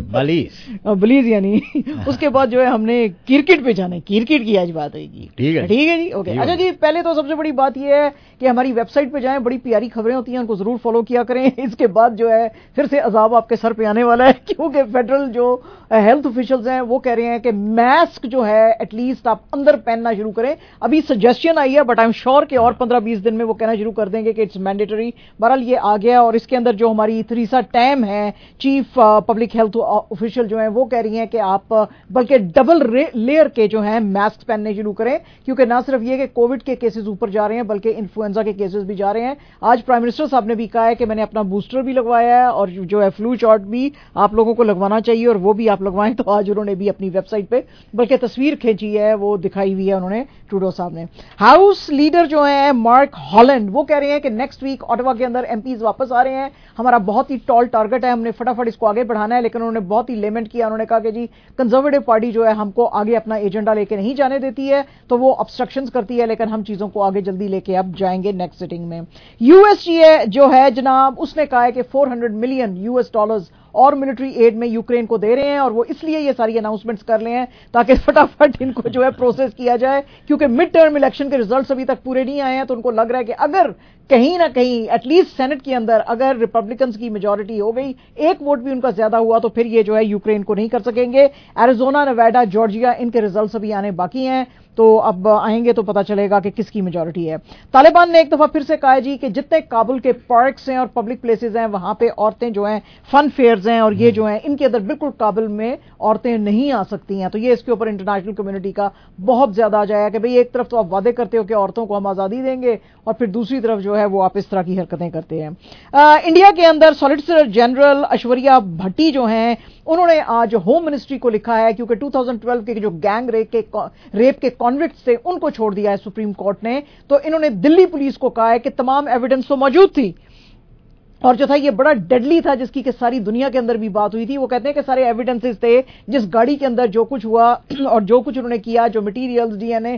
[SPEAKER 8] बलीज
[SPEAKER 7] बलीज यानी उसके बाद जो है हमने क्रिकेट पे जाना है। क्रिकेट की आज बात होगी, ठीक है ठीक है जी, ओके। अच्छा जी, पहले तो सबसे बड़ी बात ये है कि हमारी वेबसाइट पे जाएं, बड़ी प्यारी खबरें होती हैं, उनको जरूर फॉलो किया करें। इसके बाद जो है फिर से अजाब आपके सर पे आने वाला है, क्योंकि फेडरल जो हेल्थ ऑफिशियल्स हैं वो कह रहे हैं कि मास्क जो है एटलीस्ट आप अंदर पहनना शुरू करें। अभी सजेशन आई है, बट आई एम श्योर कि और पंद्रह बीस दिन में वो कहना शुरू कर देंगे कि इट्स मैंडेटरी। बहरहाल ये आ गया। और इसके अंदर जो हमारी थरीसा टैम है, चीफ पब्लिक हेल्थ ऑफिशियल जो है, वो कह रही हैं कि आप बल्कि डबल लेयर के जो है मास्क पहनने शुरू करें, क्योंकि ना सिर्फ ये कि कोविड के केसेस ऊपर जा रहे हैं बल्कि इन्फ्लुएंजा के केसेस भी जा रहे हैं। आज प्राइम मिनिस्टर साहब ने भी कहा है कि मैंने अपना बूस्टर भी लगवाया है और जो है फ्लू शॉट भी आप लोगों को लगवाना चाहिए और वो भी आप लगवाएं। तो आज उन्होंने भी अपनी वेबसाइट पे बल्कि तस्वीर खींची है, वो दिखाई हुई है उन्होंने, ट्रूडो साहब ने। हाउस लीडर जो है मार्क हॉलैंड, वो कह रहे हैं कि नेक्स्ट वीक ऑटवा के अंदर एमपीज वापस आ रहे हैं। हमारा बहुत ही टॉल टारगेट है, हमने फटाफट इसको आगे बढ़ाना है। लेकिन उन्होंने बहुत ही लेमेंट किया, उन्होंने कहा कि जी कंजर्वेटिव पार्टी जो है हमको आगे अपना एजेंडा लेके नहीं जाने देती है, तो वो ऑब्स्ट्रक्शंस करती है, लेकिन हम चीजों को आगे जल्दी लेके अब जाएंगे नेक्स्ट सिटिंग में। यूएसजीए जो है जनाब, उसने कहा है कि चार सौ मिलियन यूएस डॉलर्स और मिलिट्री एड में यूक्रेन को दे रहे हैं, और वो इसलिए ये सारी अनाउंसमेंट्स कर रहे हैं ताकि फटाफट इनको जो है प्रोसेस किया जाए, क्योंकि मिड टर्म इलेक्शन के रिजल्ट्स अभी तक पूरे नहीं आए हैं। तो उनको लग रहा है कि अगर कहीं ना कहीं एटलीस्ट सेनेट के अंदर अगर रिपब्लिकन्स की मेजॉरिटी हो गई, एक वोट भी उनका ज्यादा हुआ, तो फिर ये जो है यूक्रेन को नहीं कर सकेंगे। एरिजोना, नेवाडा, जॉर्जिया, इनके रिजल्ट्स अभी आने बाकी हैं। تو اب آئیں گے تو پتا چلے گا کہ کس کی میجورٹی ہے. طالبان نے ایک دفعہ پھر سے کہا جی کہ جتنے کابل کے پارکس ہیں اور پبلک پلیسز ہیں وہاں پہ عورتیں جو ہیں فن فیئرز ہیں اور یہ جو ہیں ان کے اندر بالکل کابل میں عورتیں نہیں آ سکتی ہیں. تو یہ اس کے اوپر انٹرنیشنل کمیونٹی کا بہت زیادہ آ جائے گا کہ بھئی ایک طرف تو آپ وعدے کرتے ہو کہ عورتوں کو ہم آزادی دیں گے اور پھر دوسری طرف جو ہے وہ آپ اس طرح کی حرکتیں کرتے ہیں. انڈیا کے اندر سالیسیٹر جنرل ایشوریا بھٹی جو ہیں انہوں نے آج ہوم منسٹری کو لکھا ہے کیونکہ دو ہزار بارہ کے جو گینگ ریپ کے ریپ کے کانوکٹس تھے ان کو چھوڑ دیا ہے سپریم کورٹ نے. تو انہوں نے دلی پولیس کو کہا ہے کہ تمام ایویڈنس تو موجود تھی اور جو تھا یہ بڑا ڈیڈلی تھا جس کی کہ ساری دنیا کے اندر بھی بات ہوئی تھی. وہ کہتے ہیں کہ سارے ایویڈنسز تھے جس گاڑی کے اندر جو کچھ ہوا اور جو کچھ انہوں نے کیا جو مٹیریلز ڈی این اے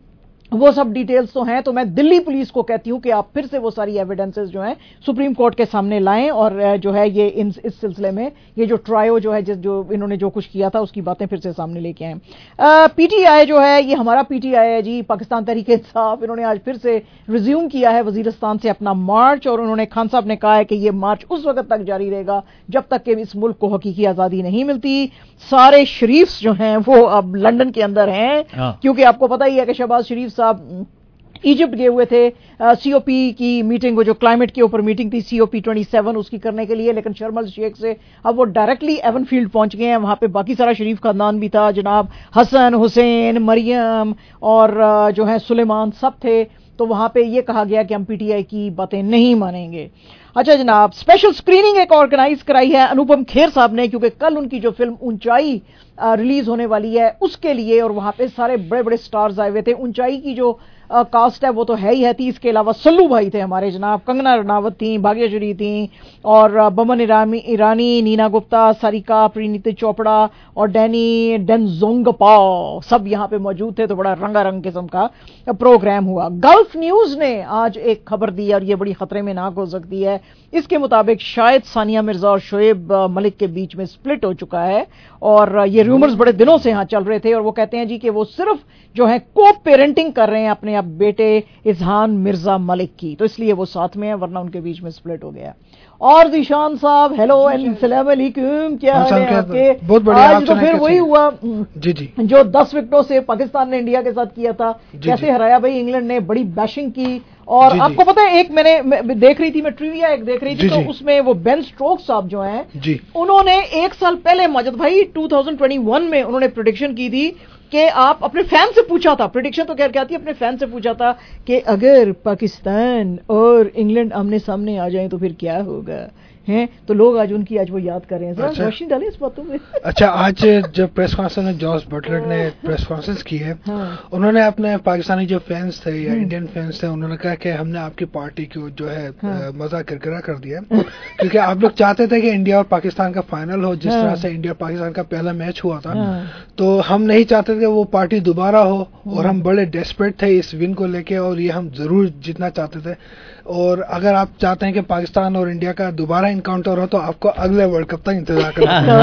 [SPEAKER 7] وہ سب ڈیٹیلز تو ہیں. تو میں دلی پولیس کو کہتی ہوں کہ آپ پھر سے وہ ساری ایویڈنسز جو ہیں سپریم کورٹ کے سامنے لائیں اور جو ہے یہ ان اس سلسلے میں یہ جو ٹرائیو جو ہے جس جو انہوں نے جو کچھ کیا تھا اس کی باتیں پھر سے سامنے لے کے آئیں. پی ٹی آئی جو ہے یہ ہمارا پی ٹی آئی ہے جی پاکستان تحریک انصاف. انہوں نے آج پھر سے ریزیوم کیا ہے وزیرستان سے اپنا مارچ اور انہوں نے خان صاحب نے کہا ہے کہ یہ مارچ اس وقت تک جاری رہے گا جب تک کہ اس ملک کو حقیقی آزادی نہیں ملتی. سارے شریفs جو ہیں وہ اب لندن کے اندر ہیں کیونکہ آپ کو پتہ ہی ہے کہ شہباز شریف صاحب ایجپٹ گئے ہوئے تھے سی او پی کی میٹنگ وہ جو کلائمیٹ کے اوپر میٹنگ تھی سی او پی ٹوئنٹی سیون اس کی کرنے کے لیے لیکن شرم الشیخ سے اب وہ ڈائریکٹلی ایون فیلڈ پہنچ گئے ہیں. وہاں پہ باقی سارا شریف خاندان بھی تھا جناب حسن حسین مریم اور جو ہے سلیمان سب تھے. تو وہاں پہ یہ کہا گیا کہ ہم پی ٹی آئی کی باتیں نہیں مانیں گے. اچھا جناب اسپیشل سکریننگ ایک آرگنائز کرائی ہے انوپم کھیر صاحب نے کیونکہ کل ان کی جو فلم اونچائی ریلیز ہونے والی ہے اس کے لیے اور وہاں پہ سارے بڑے بڑے سٹارز آئے ہوئے تھے. اونچائی کی جو کاسٹ ہے وہ تو ہے ہی ہے تھی. اس کے علاوہ سلو بھائی تھے ہمارے جناب کنگنا رناوت تھیں بھاگیہ شری تھیں اور بمن ایرانی نینا گپتا ساریکا پرینیتی چوپڑا اور ڈینی ڈینزونگپاو سب یہاں پہ موجود تھے. تو بڑا رنگا رنگ قسم کا پروگرام ہوا. گلف نیوز نے آج ایک خبر دی اور یہ بڑی خطرے میں ناک ہو سکتی ہے. اس کے مطابق شاید ثانیہ مرزا اور شعیب ملک کے بیچ میں سپلٹ ہو چکا ہے اور یہ رومرز بڑے دنوں سے یہاں چل رہے تھے اور وہ کہتے ہیں جی کہ وہ صرف جو ہے کو پیرنٹنگ کر رہے ہیں اپنے اب بیٹے اذہان مرزا ملک کی تو اس لیے وہ ساتھ میں ہیں ورنہ ان کے بیچ میں سپلٹ ہو گیا. اور ذیشان صاحب ہیلو السلام علیکم کیا حال ہے آپ کے؟
[SPEAKER 9] بہت بڑھیا.
[SPEAKER 7] آج تو پھر وہی ہوا
[SPEAKER 9] جی جی
[SPEAKER 7] جو دس وکٹوں سے پاکستان نے انڈیا کے ساتھ کیا تھا کیسے ہرایا بھائی انگلینڈ نے بڑی بیشنگ کی اور آپ کو پتا ہے ایک میں نے دیکھ رہی تھی میں ٹریویا ایک دیکھ رہی تھی تو اس میں وہ بین سٹروک صاحب جو ہیں انہوں نے ایک سال پہلے ماجد بھائی دو ہزار اکیس میں انہوں نے پریڈکشن کی تھی کہ آپ اپنے فین سے پوچھا تھا پریڈکشن تو کیا تھی اپنے فین سے پوچھا تھا کہ اگر پاکستان اور انگلینڈ آمنے سامنے آ جائیں تو پھر کیا ہوگا ہیں تو لوگ آج ان کی آج وہ یاد کر رہے ہیں ذرا روشنی ڈالیں اس باتوں میں.
[SPEAKER 9] اچھا آج جب پریس کانفرنس میں جارج بٹلر نے پریس کانفرنس کی ہے انہوں نے اپنے پاکستانی جو فینس تھے یا انڈین فینس تھے انہوں نے کہا کہ ہم نے آپ کی پارٹی کو جو ہے مزہ کرکرا کر دیا کیونکہ آپ لوگ چاہتے تھے کہ انڈیا اور پاکستان کا فائنل ہو جس طرح سے انڈیا پاکستان کا پہلا میچ ہوا تھا تو ہم نہیں چاہتے تھے وہ پارٹی دوبارہ ہو اور ہم بڑے ڈیسپریٹ تھے اس ون کو لے کے اور یہ ہم ضرور جیتنا چاہتے تھے اور اگر آپ چاہتے ہیں کہ پاکستان اور انڈیا کا دوبارہ انکاؤنٹر ہو تو آپ کو اگلے ورلڈ کپ تک انتظار کرنا.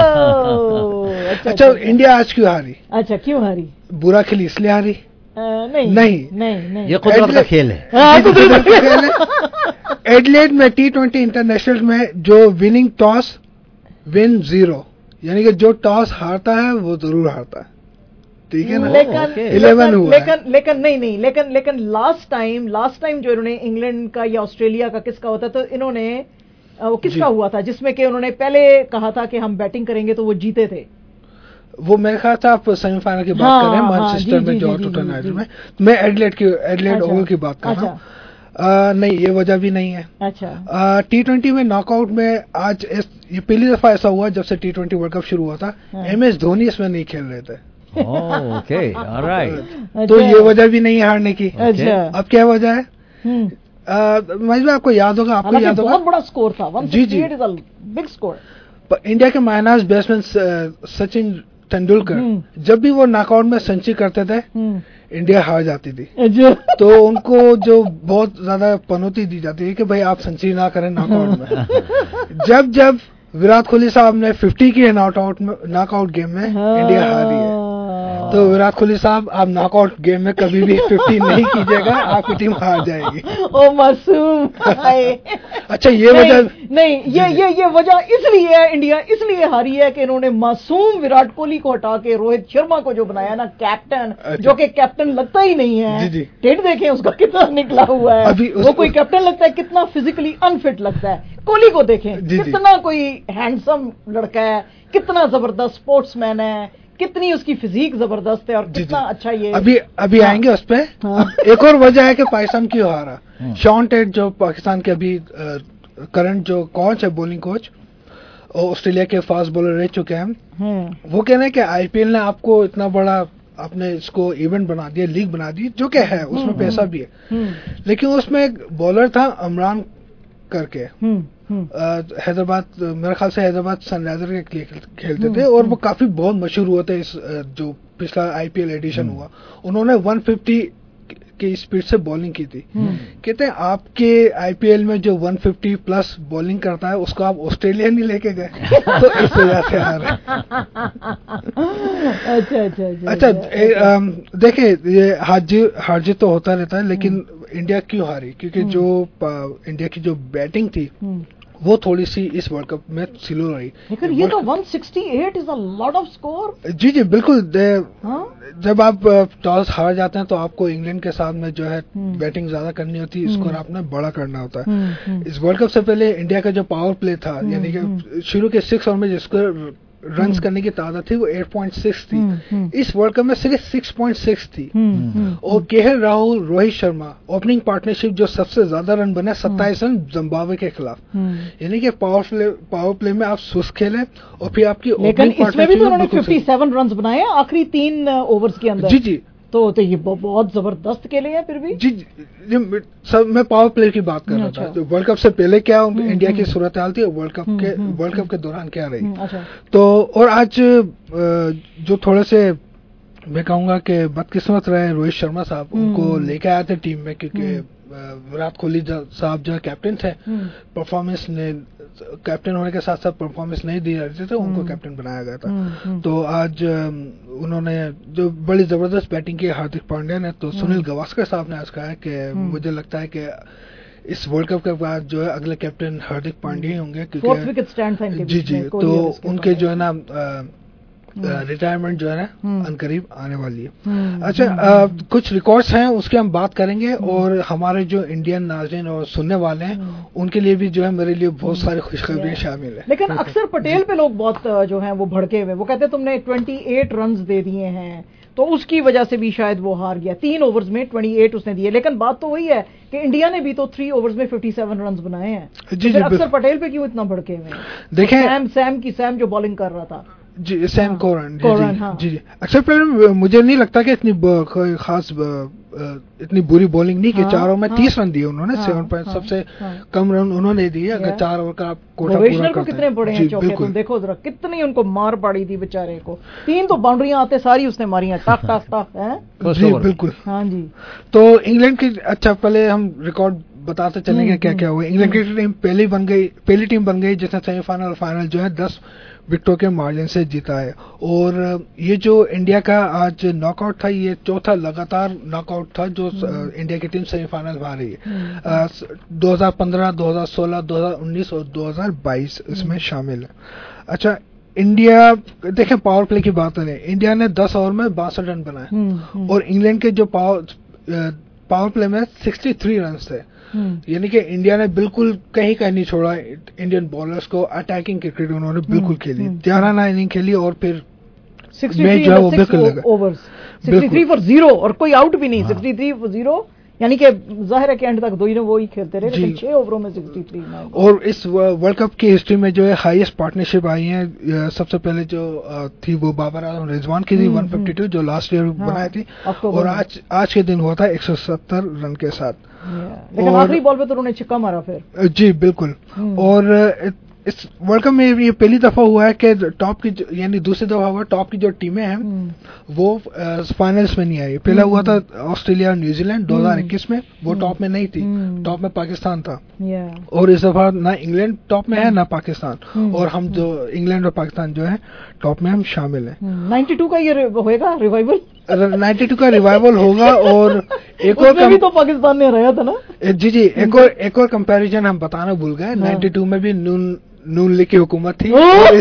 [SPEAKER 9] اچھا انڈیا آج کیوں ہاری؟
[SPEAKER 7] اچھا کیوں ہاری؟
[SPEAKER 9] برا کھیلی اس لیے ہاری؟
[SPEAKER 7] نہیں
[SPEAKER 8] یہ قدرت کا کھیل ہے.
[SPEAKER 9] ایڈلیڈ میں ٹی ٹوینٹی انٹرنیشنل میں جو وننگ ٹاس ون زیرو یعنی کہ جو ٹاس ہارتا ہے وہ ضرور ہارتا ہے ٹھیک ہے نا
[SPEAKER 7] لیکن لیکن نہیں نہیں لیکن لیکن لاسٹ ٹائم لاسٹ ٹائم جو انہوں نے انگلینڈ کا یا آسٹریلیا کا کس کا ہوتا تو انہوں نے وہ کس کا ہوا تھا جس میں کہ انہوں نے پہلے کہا تھا کہ ہم بیٹنگ کریں گے تو وہ جیتے تھے
[SPEAKER 9] وہ میرے خیال تھا آپ سیمی فائنل کی بات کر رہے ہیں مانچسٹر میں جو ٹوٹن آئلینڈ میں میں ایڈلیڈ کی ایڈلیڈ اوول کی بات کر رہا ہوں. نہیں یہ وجہ بھی نہیں ہے.
[SPEAKER 7] اچھا
[SPEAKER 9] ٹی ٹوینٹی میں ناک آؤٹ میں آج یہ پہلی دفعہ ایسا ہوا جب سے ٹی ٹوینٹی ورلڈ کپ شروع ہوا تھا ایم ایس دھونی اس میں نہیں کھیل رہے تھے تو یہ وجہ بھی نہیں ہے ہارنے کی. اب کیا وجہ ہے مجھے آپ کو یاد ہوگا آپ کو یاد ہوگا
[SPEAKER 7] بہت بڑا سکور تھا
[SPEAKER 9] جی جی
[SPEAKER 7] بگ سکور.
[SPEAKER 9] انڈیا کے مائناز بیٹسمین سچن تندولکر جب بھی وہ ناک آؤٹ میں سنچری کرتے تھے انڈیا ہار جاتی تھی تو ان کو جو بہت زیادہ پنوتی دی جاتی ہے کہ بھائی آپ سنچری نہ کریں ناک آؤٹ میں. جب جب وراٹ کوہلی صاحب نے ففٹی کی knock out knock out game میں انڈیا ہاری ہے تو وراٹ کوہلی صاحب آپ ناک آؤٹ گیم میں کبھی بھی ففٹی نہیں کیجیے گا, آپ کی ٹیم ہار جائے گی.
[SPEAKER 7] او معصوم.
[SPEAKER 9] اچھا یہ وجہ
[SPEAKER 7] نہیں, یہ یہ یہ وجہ اس لیے ہے, انڈیا اس لیے ہاری ہے کہ انہوں نے معصوم وراٹ کوہلی کو ہٹا کے روہت شرما کو جو بنایا نا کیپٹن, جو کہ کیپٹن لگتا ہی نہیں ہے. ٹیٹ دیکھیں اس کا کتنا نکلا ہوا ہے, وہ کوئی کیپٹن لگتا ہے, کتنا فزیکلی انفٹ لگتا ہے. کوہلی کو دیکھیں کتنا کوئی ہینڈسم لڑکا ہے, کتنا زبردست اسپورٹس مین ہے, کتنی اس کی فزیک زبردست ہے, اور کتنا اچھا یہ.
[SPEAKER 9] ابھی ابھی آئیں گے اس پہ. ایک اور وجہ ہے کہ پاکستان کیوں ہارا. شان ٹیٹ جو پاکستان کے ابھی کرنٹ جو کوچ ہے, بولنگ کوچ, آسٹریلیا کے فاسٹ بولر رہ چکے ہیں, وہ کہہ رہے ہیں کہ آئی پی ایل نے آپ کو اتنا بڑا آپ نے اس کو ایونٹ بنا دیا, لیگ بنا دی, جو کہ ہے اس میں پیسہ بھی ہے, لیکن اس میں ایک بولر تھا عمران کر کے, حیدرآباد, میرے خیال سے حیدرآباد سن رائزر کے کھیلتے تھے, اور وہ کافی بہت مشہور ہوا تھا اس جو پچھلا آئی پی ایل ایڈیشن ہوا. انہوں نے ون ففٹی کی اسپیڈ سے بالنگ کی تھی. کہتے ہیں آپ کے آئی پی ایل میں جو ون ففٹی پلس بالنگ کرتا ہے اس کو آپ آسٹریلیا نہیں لے کے گئے, تو اس وجہ سے ہار ہے.
[SPEAKER 7] اچھا اچھا
[SPEAKER 9] اچھا دیکھیں, یہ ہار جیت تو ہوتا رہتا ہے, لیکن انڈیا کیوں ہاری, کیونکہ جو انڈیا کی جو بیٹنگ تھی وہ تھوڑی سی اس ورلڈ کپ میں سلو رہی.
[SPEAKER 7] لیکن یہ تو one sixty eight is a lot of score.
[SPEAKER 9] جی جی بالکل. جب آپ ٹاس ہار جاتے ہیں تو آپ کو انگلینڈ کے ساتھ میں جو ہے بیٹنگ زیادہ کرنی ہوتی ہے, اسکور آپ نے بڑا کرنا ہوتا ہے. اس ورلڈ کپ سے پہلے انڈیا کا جو پاور پلے تھا, یعنی کہ شروع کے سکس اوور میں جس کو رنز کرنے کی تعداد تھی وہ ایٹ پوائنٹ سکس تھی, اس ورلڈ کپ میں صرف سکس پوائنٹ سکس تھی. اور K L Rahul, Rohit Sharma opening partnership جو سب سے زیادہ رن بنے, ستائیس رن زمبابوے کے خلاف. یعنی کہ پاور پلے پاور پلے میں آپ سست کھیلیں اور پھر آپ کی
[SPEAKER 7] لیکن اس میں بھی تو انہوں نے ففٹی سیون رنز بنائے آخری تین اوورز کے اندر.
[SPEAKER 9] جی جی
[SPEAKER 7] تو تو یہ بہت زبردست کھیلے ہیں پھر بھی.
[SPEAKER 9] جی سب میں پاور پلے کی بات کر رہا تھا. ورلڈ کپ سے پہلے کیا انڈیا کی صورتحال تھی, ورلڈ کپ کے ورلڈ کپ کے دوران کیا رہی. تو اور آج جو تھوڑے سے میں کہوں گا کہ بدقسمت رہے روہت شرما صاحب, ان کو لے کے آئے تھے ٹیم میں, کیونکہ وراٹ کوہلی صاحب جو کیپٹن تھے, پرفارمنس نے کیپٹن ہونے کے ساتھ ساتھ پرفارمنس نہیں دی رہتے تھے, ان کو کیپٹن بنایا گیا تھا. تو آج انہوں نے جو بڑی زبردست بیٹنگ کی ہاردک پانڈیا نے, تو سنیل گواسکر صاحب نے آج کہا کہ مجھے لگتا ہے کہ اس ورلڈ کپ کے بعد جو ہے اگلے کیپٹن ہاردک پانڈیا ہی ہوں گے, کیونکہ جی جی تو ان کے جو ہے نا ریٹائرمنٹ جو ہے نا عنقریب آنے والی ہے. اچھا کچھ ریکارڈز ہیں اس کی ہم بات کریں گے, اور ہمارے جو انڈین ناظرین اور سننے والے ہیں ان کے لیے بھی جو ہے میرے لیے بہت ساری خوشخبریاں شامل ہیں.
[SPEAKER 7] لیکن اکثر پٹیل پہ لوگ بہت جو ہیں وہ بھڑکے ہوئے, وہ کہتے ہیں تم نے ٹوینٹی ایٹ رنز دے دیے ہیں, تو اس کی وجہ سے بھی شاید وہ ہار گیا. تین اوورز میں ٹوینٹی ایٹ اس نے دیے, لیکن بات تو وہی ہے کہ انڈیا نے بھی تو تھری اوورز میں ففٹی سیون رنز بنائے ہیں.
[SPEAKER 9] جی جی
[SPEAKER 7] اکثر پٹیل پہ کیوں اتنا بھڑکے ہوئے ہیں؟
[SPEAKER 9] دیکھیں
[SPEAKER 7] سیم سیم کی سیم جو بالنگ کر رہا تھا,
[SPEAKER 9] جی سیم کورن, جی جی اکثر پلیئر مجھے نہیں لگتا کہ اتنی خاص اتنی بری بالنگ نہیں, کہ چار اوور میں تیس رن دیے انہوں نے, سیون پوائنٹ سب سے کم رن انہوں نے دیے. اگر چار اوور کا آپ کوٹا پورا کرتے ہیں,
[SPEAKER 7] کتنے بڑے ہیں چوکے, تم دیکھو ذرا کتنی ان کو مار پڑی تھی بیچارے کو. تین تو باؤنڈریاں آتے ساری اس نے ماری ہیں, ٹاک ٹاک ٹاک.
[SPEAKER 9] جی بالکل.
[SPEAKER 7] ہاں جی.
[SPEAKER 9] تو انگلینڈ کی, اچھا پہلے ہم ریکارڈ بتاتے چلیں گے کیا کیا ہوا. انگلینڈ کی ٹیم پہلی بن گئی پہلی ٹیم بن گئی جس نے سیمی فائنل اور فائنل جو ہے دس وکٹوں کے مارجن سے جیتا ہے. اور یہ جو انڈیا کا آج ناک آؤٹ تھا, یہ چوتھا لگاتار ناک آؤٹ تھا جو انڈیا کی ٹیم سیمی فائنل میں آ رہی ہے. دو ہزار پندرہ, دو ہزار سولہ, دو ہزار انیس اور دو ہزار بائیس اس میں شامل ہے. اچھا انڈیا دیکھیں پاور پلے کی بات کریں, انڈیا نے دس اوور میں باسٹھ رن بنائے, اور انگلینڈ کے جو پاور پاور پلے میں سکسٹی تھری رنس تھے. یعنی کہ انڈیا نے بالکل کہیں کہیں نہیں چھوڑا انڈین بالرز کو. اٹیکنگ کرکٹ انہوں نے بالکل کھیلی, گیارہ اننگ کھیلی, اور پھر میچ جو ہے وہ بالکل لگا
[SPEAKER 7] سکسٹی تھری فار زیرو, اور کوئی آؤٹ بھی نہیں. سکسٹی تھری فار زیرو, یعنی کہ ظاہر ہے کہ اینڈ تک دو ہی وہی کھیلتے رہے, لیکن چھ اووروں میں سکسٹی تھری.
[SPEAKER 9] اور اس ورلڈ کپ کی ہسٹری میں جو ہے ہائیسٹ پارٹنرشپ آئی ہیں, سب سے پہلے جو تھی وہ بابر اعظم رضوان کی تھی ون ففٹی ٹو, جو لاسٹ ایئر بنائی تھی, اور آج آج کے دن ہوا تھا ایک سو ستر رن کے ساتھ.
[SPEAKER 7] لیکن آخری بال پہ تو انہوں نے چھکا مارا پھر.
[SPEAKER 9] جی بالکل. اور इस वर्ल्ड कप में ये पहली दफा हुआ है कि टॉप की यानी दूसरी दफा हुआ टॉप की जो टीमें हैं वो फाइनल्स में नहीं आई. पहला हुआ था ऑस्ट्रेलिया और न्यूजीलैंड दो हज़ार इक्कीस में, वो टॉप में नहीं थी, टॉप में पाकिस्तान था. और इस दफा ना इंग्लैंड टॉप में है ना पाकिस्तान, और हम जो इंग्लैंड और पाकिस्तान जो है टॉप में हम शामिल हैं.
[SPEAKER 7] नाइन्टी टू का ये होएगा रिवाइवल,
[SPEAKER 9] नाइन्टी टू का रिवाइवल होगा. और एक और
[SPEAKER 7] भी तो पाकिस्तान ने रहा था ना.
[SPEAKER 9] जी जी, एक और एक और कंपैरिजन हम बताना भूल गए. नाइन्टी टू में भी नून नून लीग की हुकूमत थी.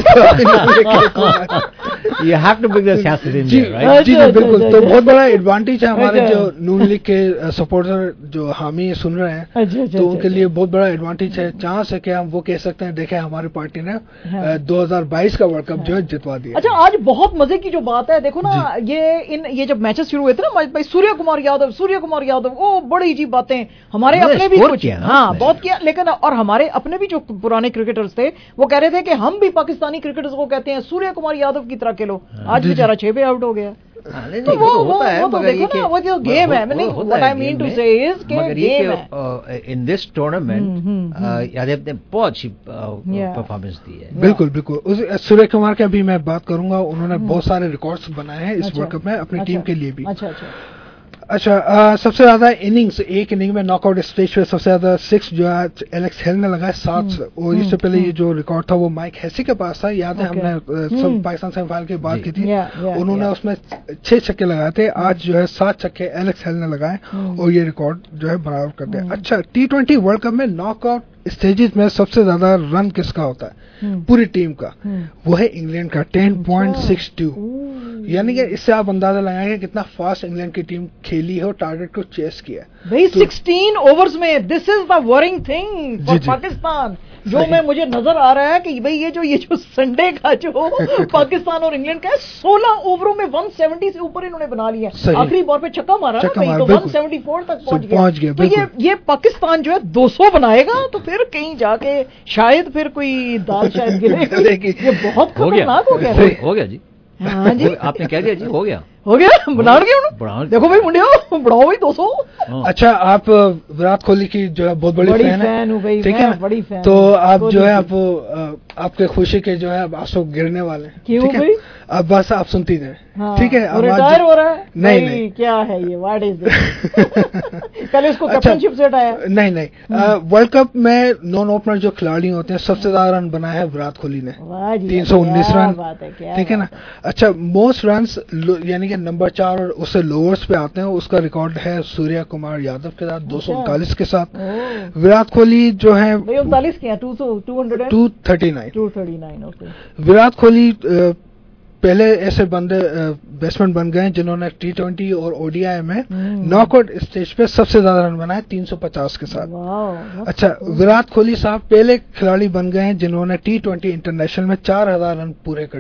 [SPEAKER 8] You have to bring the siyaasat in
[SPEAKER 9] ji,
[SPEAKER 8] there, right?
[SPEAKER 9] जी जी बिल्कुल. तो बहुत बड़ा एडवांटेज है हमारे जो नून लीग के सपोर्टर जो हामी सुन रहे हैं, तो उनके लिए बहुत बड़ा एडवांटेज है. चांस है कि हम वो कह सकते हैं देखें हमारी पार्टी ने दो हज़ार बाईस का वर्ल्ड कप जो है जितवा दिया.
[SPEAKER 7] अच्छा, आज बहुत मजे की जो बात है, देखो ना, ये इन ये जब मैचेस शुरू हुए थे ना भाई, सूर्य कुमार यादव सूर्य कुमार यादव वो बड़ी अजीब बातें हमारे अपने भी कुछ, हाँ बहुत किया, लेकिन और हमारे अपने भी जो पुराने क्रिकेटर्स थे वो कह रहे थे कि हम भी पाकिस्तानी क्रिकेटर्स को कहते हैं सूर्य कुमार यादव की तरह खेलो. आज बेचारा छह पे आउट हो गया. तो वो होता है, मगर ये कि वो जो गेम है, मैंने what I mean to say is कि गेम है.
[SPEAKER 8] इन दिस टूर्नामेंट यादव ने बहुत अच्छी परफॉर्मेंस दी है.
[SPEAKER 9] बिल्कुल बिल्कुल. सूर्य कुमार की अभी मैं बात करूंगा, उन्होंने बहुत सारे रिकॉर्ड्स बनाए हैं इस वर्ल्ड कप में अपनी टीम के लिए भी.
[SPEAKER 7] अच्छा अच्छा
[SPEAKER 9] अच्छा, आ, सबसे ज्यादा इनिंग्स एक इनिंग में नॉकआउट स्टेज पे सबसे ज्यादा सिक्स जो है एलेक्स हेल ने लगाया, सात. और इससे पहले ये जो रिकॉर्ड था वो माइक हेसी के पास था. याद है हमने सब पाकिस्तान सेमीफाइनल की बात की थी, उन्होंने उसमें छह छक्के लगाए थे. आज जो है सात छक्के एलेक्स हेल ने लगाए और ये रिकॉर्ड जो है बराबर कर दिया. अच्छा, टी ट्वेंटी वर्ल्ड कप में नॉकआउट स्टेजेस में सबसे ज्यादा रन किसका होता है पूरी टीम का? वो है इंग्लैंड का, टेन पॉइंट सिक्स टू. यानी कि इससे आप अंदाजा लगाएंगे कितना फास्ट इंग्लैंड की टीम खेली है और टारगेट को चेस किया
[SPEAKER 7] भाई. सिक्सटीन ओवर्स में, this is the worrying thing for Pakistan. जो मैं मुझे नजर आ रहा है कि भाई ये जो ये जो संडे का जो पाकिस्तान और इंग्लैंड का है, सोलह ओवरों में एक सौ सत्तर से ऊपर इन्होंने बना लिया. आखिरी बॉल पे छक्का मारा ना भाई, तो एक सौ चौहत्तर तक पहुंच गया, पहुंच गया. तो ये ये पाकिस्तान जो है दो सौ बनाएगा तो फिर कहीं जाके शायद फिर कोई दाल शायद गिरेगी. ये बहुत खतरनाक हो गया.
[SPEAKER 8] हो गया जी.
[SPEAKER 7] हाँ जी,
[SPEAKER 8] आपने कह दिया जी, हो गया
[SPEAKER 7] हो गया बना गया. देखो भाई मुंडिया, बढ़ाओ भाई दो सौ.
[SPEAKER 9] अच्छा, आप विराट कोहली की जो है बहुत बड़ी,
[SPEAKER 7] बड़ी
[SPEAKER 9] फैन,
[SPEAKER 7] फैन है, भाई,
[SPEAKER 9] ठीक है
[SPEAKER 7] बड़ी फैन.
[SPEAKER 9] तो आप जो है आप आपके खुशी के जो है अब आंसू गिरने वाले हैं.
[SPEAKER 7] क्यों भाई?
[SPEAKER 9] अब बस आप सुनती जाए.
[SPEAKER 7] हाँ,
[SPEAKER 9] ठीक है, अब
[SPEAKER 7] रिटायर हो रहा है.
[SPEAKER 9] नहीं नहीं,
[SPEAKER 7] क्या है ये, व्हाट इज दिस? कल इसको कैप्टनशिप से हटाया.
[SPEAKER 9] नहीं नहीं, वर्ल्ड कप में नॉन ओपनर जो खिलाड़ी होते हैं सबसे ज्यादा रन बनाया है विराट कोहली ने, तीन सौ उन्नीस रन. ठीक है ना. अच्छा, मोस्ट रन्स यानी कि नंबर चार और उससे लोअर्स पे आते हैं, उसका रिकॉर्ड है सूर्य कुमार यादव के साथ दो सौ उनतालीस के साथ. विराट कोहली जो है
[SPEAKER 7] उनतालीस के two hundred
[SPEAKER 9] two thirty nine
[SPEAKER 7] two thirty nine okay.
[SPEAKER 9] Virat Kohli पहले ऐसे बंदे बैट्समैन बन गए जिन्होंने टी ट्वेंटी और ओडीआई में नॉकआउट स्टेज पे सबसे ज्यादा रन बनाए तीन सौ पचास के साथ. अच्छा, विराट कोहली साहब पहले खिलाड़ी बन गए हैं जिन्होंने टी ट्वेंटी इंटरनेशनल में चार हजार रन पूरे कर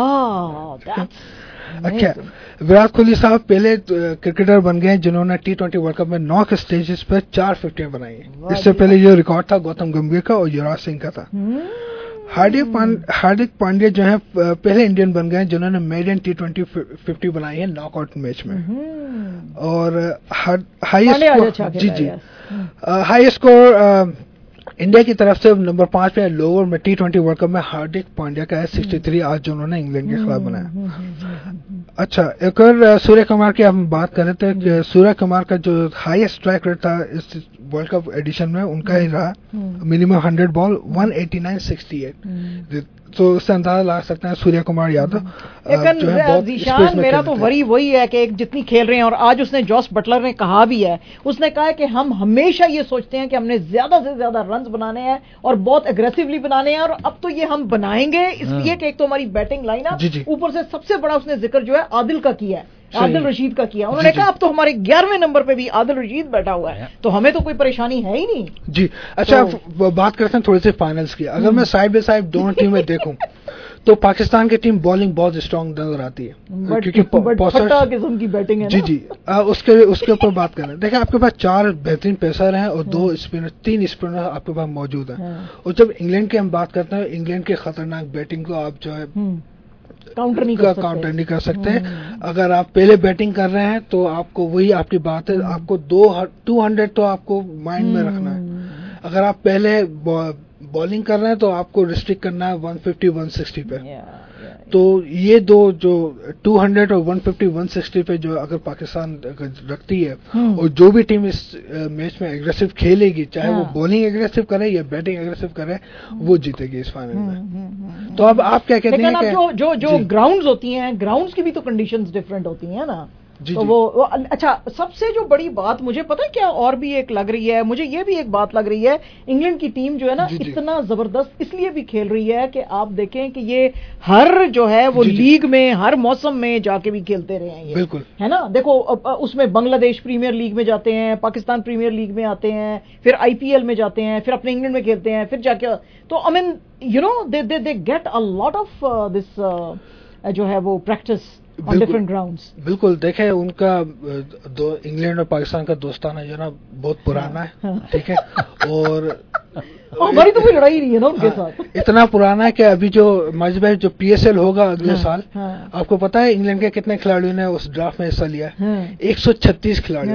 [SPEAKER 9] लिए. अच्छा, विराट कोहली साहब पहले क्रिकेटर बन गए जिन्होंने टी ट्वेंटी वर्ल्ड कप में नौ स्टेजेस पे चार फिफ्टियां बनाई हैं. इससे पहले ये रिकॉर्ड था गौतम गंभीर का और युवराज सिंह का था. हार्दिक हार्दिक पांड्या जो है पहले इंडियन बन गए जिन्होंने मेडन टी ट्वेंटी फिफ्टी बनाई है नॉकआउट मैच में. और हाईएस्ट जी जी हाईएस्ट स्कोर इंडिया की तरफ से नंबर पांच पे लोअर में टी ट्वेंटी वर्ल्ड कप में हार्दिक पांड्या का है सिक्सटी थ्री, आज जो उन्होंने इंग्लैंड के खिलाफ बनाया. अच्छा, एक और सूर्य कुमार की हम बात कर रहे थे कि सूर्य कुमार का जो हाईएस्ट स्ट्राइक रेट था इस वर्ल्ड कप एडिशन में उनका ही रहा, minimum hundred ball one eighty nine sixty eight. तो उससे अंदाजा लगा सकते हैं सूर्य कुमार यादव जो है बहुत
[SPEAKER 7] जीशान. मेरा तो वरी वही है कि जितनी खेल रहे हैं, और आज उसने जॉस बटलर ने कहा भी है, उसने कहा है कि हम हमेशा ये सोचते हैं कि हमने ज्यादा से ज्यादा रन्स बनाने हैं और बहुत एग्रेसिवली बनाने हैं, और अब तो ये हम बनाएंगे इसलिए कि एक तो हमारी बैटिंग लाइनअप, ऊपर से सबसे बड़ा उसने जिक्र जो है आदिल का किया है, आदिल रशीद का किया. उन्होंने कहा अब तो हमारे ग्यारहवें नंबर पे भी आदिल रशीद बैठा हुआ है, तो हमें तो कोई परेशानी है ही नहीं
[SPEAKER 9] जी. अच्छा, तो, बात करते हैं थोड़ी सी फाइनल्स की. अगर मैं साइड बाय साइड दोनों टीमें देखूं तो पाकिस्तान की टीम बॉलिंग बहुत स्ट्रांग नजर आती है, क्योंकि
[SPEAKER 7] फटा किस्म की बैटिंग है
[SPEAKER 9] जी जी. आ, उसके उसके ऊपर बात करें, देखिए आपके पास चार बेहतरीन पेसर हैं और दो स्पिनर, तीन स्पिनर आपके पास मौजूद हैं. और जब इंग्लैंड की हम बात करते हैं, इंग्लैंड की खतरनाक बैटिंग को आप जो है
[SPEAKER 7] काउंटर नहीं कर
[SPEAKER 9] काउंटर नहीं कर सकते. अगर आप पहले बैटिंग कर रहे हैं तो आपको वही आपकी बात है, आपको दो टू हंड्रेड तो आपको माइंड में रखना है. अगर आप पहले बॉलिंग कर रहे हैं तो आपको रिस्ट्रिक्ट करना है वन फिफ्टी वन सिक्सटी पे। तो ये दो जो टू हंड्रेड और वन फिफ्टी वन सिक्सटी पे जो अगर पाकिस्तान रखती है और जो भी टीम इस मैच में एग्रेसिव खेलेगी, चाहे वो बॉलिंग एग्रेसिव करे या बैटिंग एग्रेसिव करे, वो जीतेगी इस फाइनल में। तो अब आप क्या कहते हैं?
[SPEAKER 7] लेकिन अब जो जो जो ग्राउंड्स होती हैं, ग्राउंड्स की भी तो कंडीशंस डिफरेंट होती हैं ना।
[SPEAKER 9] जी,
[SPEAKER 7] तो
[SPEAKER 9] जी.
[SPEAKER 7] वो, वो अच्छा, सबसे जो बड़ी बात मुझे पता है क्या और भी एक लग रही है, मुझे ये भी एक बात लग रही है, इंग्लैंड की टीम जो है ना
[SPEAKER 9] जी, जी.
[SPEAKER 7] इतना जबरदस्त इसलिए भी खेल रही है कि आप देखें कि ये हर जो है वो
[SPEAKER 9] जी, जी.
[SPEAKER 7] लीग में हर मौसम में जाके भी खेलते रहे हैं ये,
[SPEAKER 9] बिल्कुल,
[SPEAKER 7] है ना। देखो उसमें बांग्लादेश प्रीमियर लीग में जाते हैं, पाकिस्तान प्रीमियर लीग में आते हैं, फिर आईपीएल में जाते हैं, फिर अपने इंग्लैंड में खेलते हैं, फिर जाके तो I mean you know they they they get a lot of this जो है वो प्रैक्टिस ऑन डिफरेंट ग्राउंड्स।
[SPEAKER 9] बिल्कुल, देखें उनका दो इंग्लैंड और पाकिस्तान का दोस्ताना जो है ना बहुत पुराना है, ठीक है, और
[SPEAKER 7] हमारी तो कोई लड़ाई नहीं है ना उनके साथ।
[SPEAKER 9] इतना पुराना है कि अभी जो माजिद भाई जो पीएसएल होगा अगले
[SPEAKER 7] हाँ,
[SPEAKER 9] साल,
[SPEAKER 7] हाँ,
[SPEAKER 9] आपको पता है इंग्लैंड के कितने खिलाड़ियों ने उस ड्राफ्ट में हिस्सा लिया? एक सौ छत्तीस खिलाड़ी।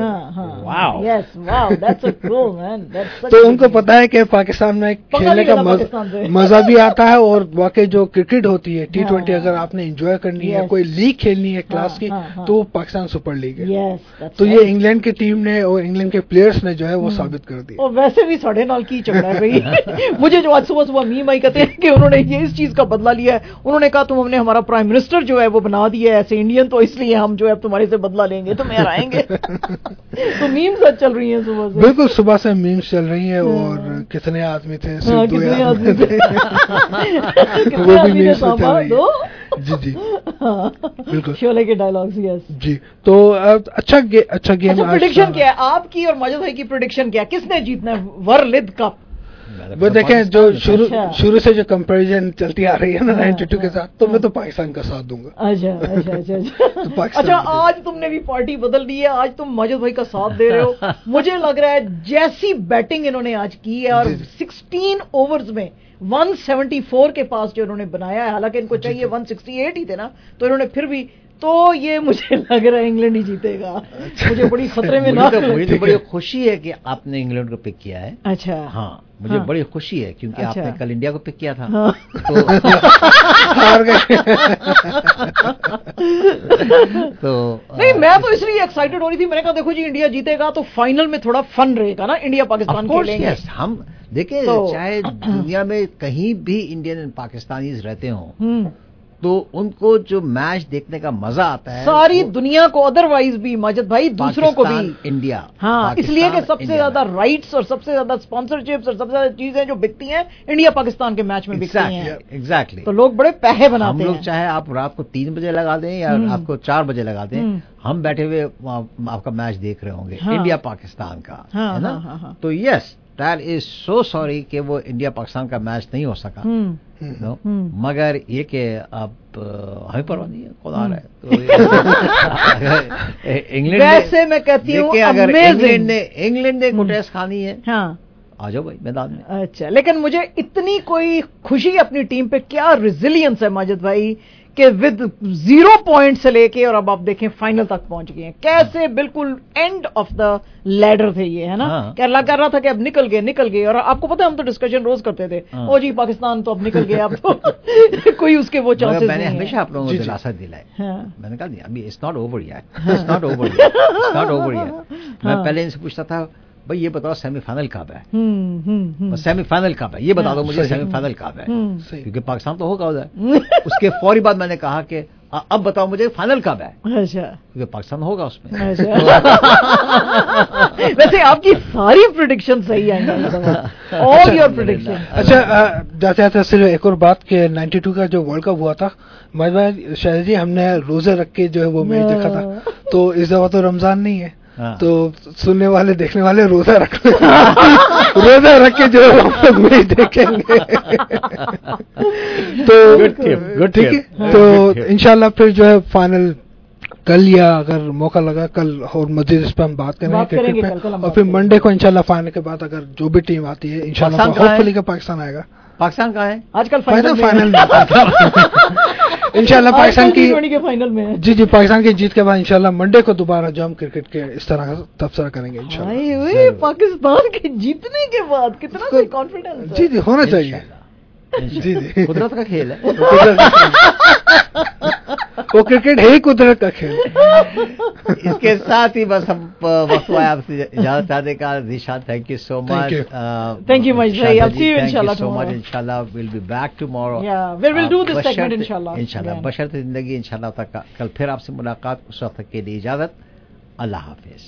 [SPEAKER 9] तो उनको पता है कि पाकिस्तान में खेलने का मजा भी आता है और वाकई जो क्रिकेट होती है टी ट्वेंटी, अगर आपने एंजॉय करनी है, कोई लीग खेलनी है क्लास की, तो पाकिस्तान सुपर लीग है। तो ये इंग्लैंड की टीम ने और इंग्लैंड के प्लेयर्स ने जो है वो साबित कर दिया।
[SPEAKER 7] और वैसे भी साढ़े नाल की चल रहा है भाई। मुझे जो आज सुबह सुबह मीम आई कहते हैं कि उन्होंने ये इस चीज का बदला लिया है, उन्होंने कहा तुम हमने हमारा प्राइम मिनिस्टर जो है वो बना दिया है ऐसे इंडियन, तो इसलिए हम जो है तुम्हारे से बदला लेंगे, तुम यहाँ आएंगे। तो मीम्स सच चल रही हैं सुबह से।
[SPEAKER 9] बिल्कुल, सुबह से मीम्स चल रही है। और कितने आदमी थे?
[SPEAKER 7] हाँ, कितने आदमी थे?
[SPEAKER 9] वो भी मीम्स में चल रही है। जी जी, बिल्कुल,
[SPEAKER 7] शोले के डायलॉग्स। यस
[SPEAKER 9] जी। तो अच्छा गे, अच्छा गेम।
[SPEAKER 7] अच्छा, प्रेडिक्शन क्या है आपकी और माजिद भाई की? प्रेडिक्शन क्या है, किसने जीतना है वर्ल्ड कप?
[SPEAKER 9] वो देखें जो शुरू शुरू से जो कंपैरिजन चलती आ रही है ना नाइन्टी टू के साथ, तो मैं तो पाकिस्तान का साथ दूंगा।
[SPEAKER 7] अच्छा अच्छा अच्छा अच्छा अच्छा, आज तुमने भी पार्टी बदल दी है, आज तुम माजिद भाई का साथ दे रहे हो। मुझे लग रहा है जैसी बैटिंग इन्होंने आज की है, और सोलह ओवर्स में एक सौ चौहत्तर के पास जो इन्होंने बनाया है, हालांकि इनको चाहिए एक सौ अड़सठ ही थे ना, तो इन्होंने फिर भी, तो ये मुझे लग रहा है इंग्लैंड ही जीतेगा। मुझे बड़ी खतरे में ना।
[SPEAKER 8] मुझे तो बड़ी खुशी है कि आपने इंग्लैंड को पिक किया है।
[SPEAKER 7] अच्छा,
[SPEAKER 8] हाँ, मुझे हाँ, बड़ी खुशी है क्योंकि अच्छा, आपने कल इंडिया को पिक किया था।
[SPEAKER 7] हाँ,
[SPEAKER 8] तो, तो
[SPEAKER 7] नहीं, मैं तो इसलिए एक्साइटेड हो रही थी, मैंने कहा देखो जी इंडिया जीतेगा तो फाइनल में थोड़ा फन रहेगा ना, इंडिया पाकिस्तान खेलेंगे।
[SPEAKER 8] yes, हम देखें तो, चाहे दुनिया में कहीं भी इंडियन एंड पाकिस्तानीज रहते हों, तो उनको जो मैच देखने का मजा आता है
[SPEAKER 7] सारी दुनिया को, अदरवाइज भी माजिद भाई दूसरों को भी,
[SPEAKER 8] इंडिया,
[SPEAKER 7] हाँ, इसलिए कि सबसे ज्यादा राइट्स और सबसे ज्यादा स्पॉन्सरशिप्स और सबसे ज्यादा चीजें जो बिकती हैं इंडिया पाकिस्तान के मैच में बिकती हैं।
[SPEAKER 8] एग्जैक्टली।
[SPEAKER 7] तो लोग बड़े पैसे बनाते हैं।
[SPEAKER 8] हम लोग चाहे आप रात को तीन बजे लगा दें या आपको चार बजे लगा दें, हम बैठे हुए आपका मैच देख रहे होंगे, इंडिया पाकिस्तान का, है ना। तो yes, that is so sorry कि वो इंडिया पाकिस्तान का मैच नहीं हो सका, नो, मगर ये कि अब हमें परवाह नहीं है, कौन आ रहा है। इंग्लैंड,
[SPEAKER 7] वैसे मैं कहती हूँ
[SPEAKER 8] अगर इंग्लैंड ने इंग्लैंड ने कोटेस खानी है,
[SPEAKER 7] हाँ,
[SPEAKER 8] आ जाओ भाई मैदान में।
[SPEAKER 7] अच्छा, लेकिन मुझे इतनी कोई खुशी अपनी टीम पे, क्या रिजिलियंस है माजिद भाई, कि विद जीरो पॉइंट से लेके और अब आप देखें फाइनल तक पहुंच गए हैं, कैसे बिल्कुल एंड ऑफ द लैडर थे ये, है ना। हाँ। क्या लग रहा था कि अब निकल गए निकल गए और आपको पता है हम तो डिस्कशन रोज करते थे, हाँ, ओ जी पाकिस्तान तो अब निकल गया, अब तो कोई उसके वो चांसेस नहीं है।
[SPEAKER 8] मैंने हमेशा आप लोगों को दिलासा दिलाया, हाँ, मैंने कहा अभी इट्स नॉट ओवर यार, इट्स नॉट ओवर यार, इट्स नॉट ओवर यार। मैं पहले इनसे पूछता था भाई ये बताओ सेमीफाइनल कब है, सेमीफाइनल कब है, ये बता दो मुझे सेमीफाइनल कब है, क्योंकि पाकिस्तान तो होगा उधर। उसके फौरी बाद मैंने कहा कि अब बताओ मुझे फाइनल कब है,
[SPEAKER 7] अच्छा,
[SPEAKER 8] क्योंकि पाकिस्तान होगा उसमें।
[SPEAKER 7] वैसे आपकी सारी प्रेडिक्शन सही है, ऑल योर प्रेडिक्शन।
[SPEAKER 9] अच्छा, जाते जाते सिर्फ एक और बात कि नाइन्टी टू का जो वर्ल्ड कप हुआ था, भाई शायद जी हमने रोजे रख के जो है वो मैच देखा था, तो इस दफा तो रमजान नहीं है, हाँ, तो सुनने वाले देखने वाले रोजा रख रोजा रख के जो हम लोग मैच देखेंगे। तो ठीक है, तो इंशाल्लाह फिर जो है फाइनल कल, या अगर मौका लगा कल और मजीद इस पर हम बात करेंगे क्रिकेट पे, और फिर मंडे को इंशाल्लाह फाइनल के बाद अगर जो भी टीम आती है इंशाल्लाह होपफुली का पाकिस्तान आएगा।
[SPEAKER 8] पाकिस्तान कहाँ है
[SPEAKER 7] आजकल?
[SPEAKER 9] फाइनल फाइनल इंशाल्लाह पाकिस्तान की
[SPEAKER 7] के फाइनल में।
[SPEAKER 9] जी जी, पाकिस्तान की जीत के बाद इंशाल्लाह मंडे को दोबारा जो हम क्रिकेट के इस तरह का तबसरा करेंगे इंशाल्लाह।
[SPEAKER 7] पाकिस्तान के जीतने के बाद कितना कॉन्फिडेंस।
[SPEAKER 9] जी जी, होना चाहिए। जी जी,
[SPEAKER 8] कुदरत का खेल है,
[SPEAKER 9] वो क्रिकेट है ही कुदरत का खेल।
[SPEAKER 8] इसके साथ ही बस हम वक्त हुआ आपसे इजाजत चाहते का। Disha, thank you so much.
[SPEAKER 7] Thank you much भाई, I'll see you inshallah
[SPEAKER 8] so much. Inshallah we'll be back tomorrow.
[SPEAKER 7] Yeah, we will do this segment inshallah.
[SPEAKER 8] Inshallah बशर्ते जिंदगी इंशाल्लाह तक कल फिर आपसे मुलाकात। उस वक्त के लिए इजाजत, अल्लाह हाफिज।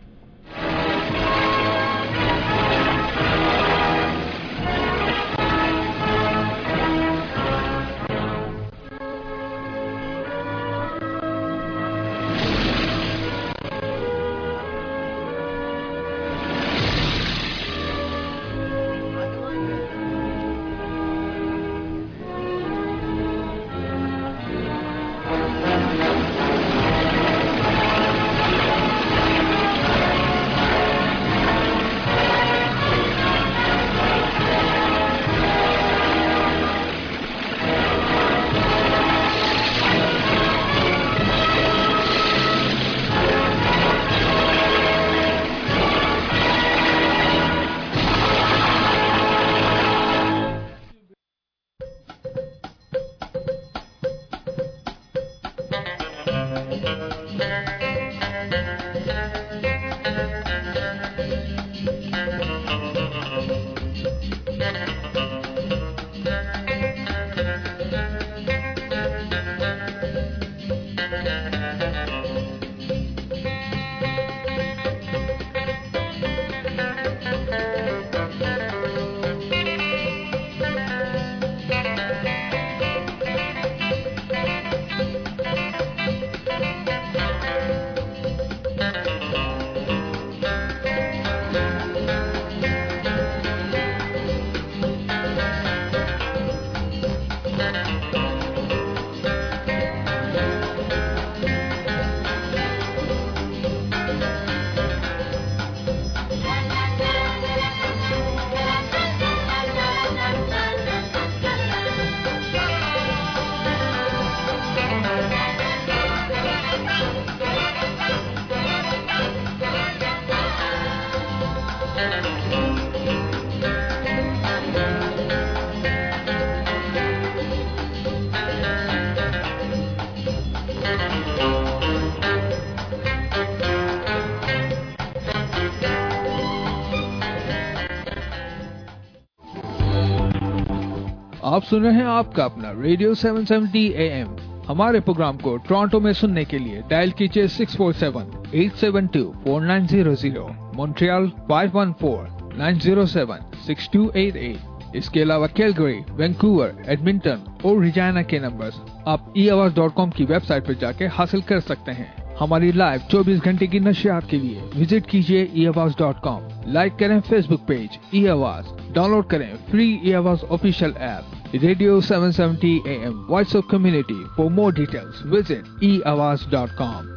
[SPEAKER 10] आप सुन रहे हैं आपका अपना radio seven seventy A M. हमारे प्रोग्राम को टोरंटो में सुनने के लिए डायल कीजिए six four seven eight seven two four nine zero zero, Montreal five one four nine zero seven six two eight eight. इसके अलावा कैलगरी, वैंकूवर, एडमिंटन और रिजाना के नंबर्स आप ई आवाज डॉट कॉम की वेबसाइट पर जाके हासिल कर सकते हैं। हमारी लाइव चौबीस घंटे की नशियात के लिए विजिट कीजिए E Awaaz dot com. Like करें Facebook page E Awaaz, download करें free E Awaaz official app radio seven seventy A M voice of community. For more details visit E Awaaz dot com.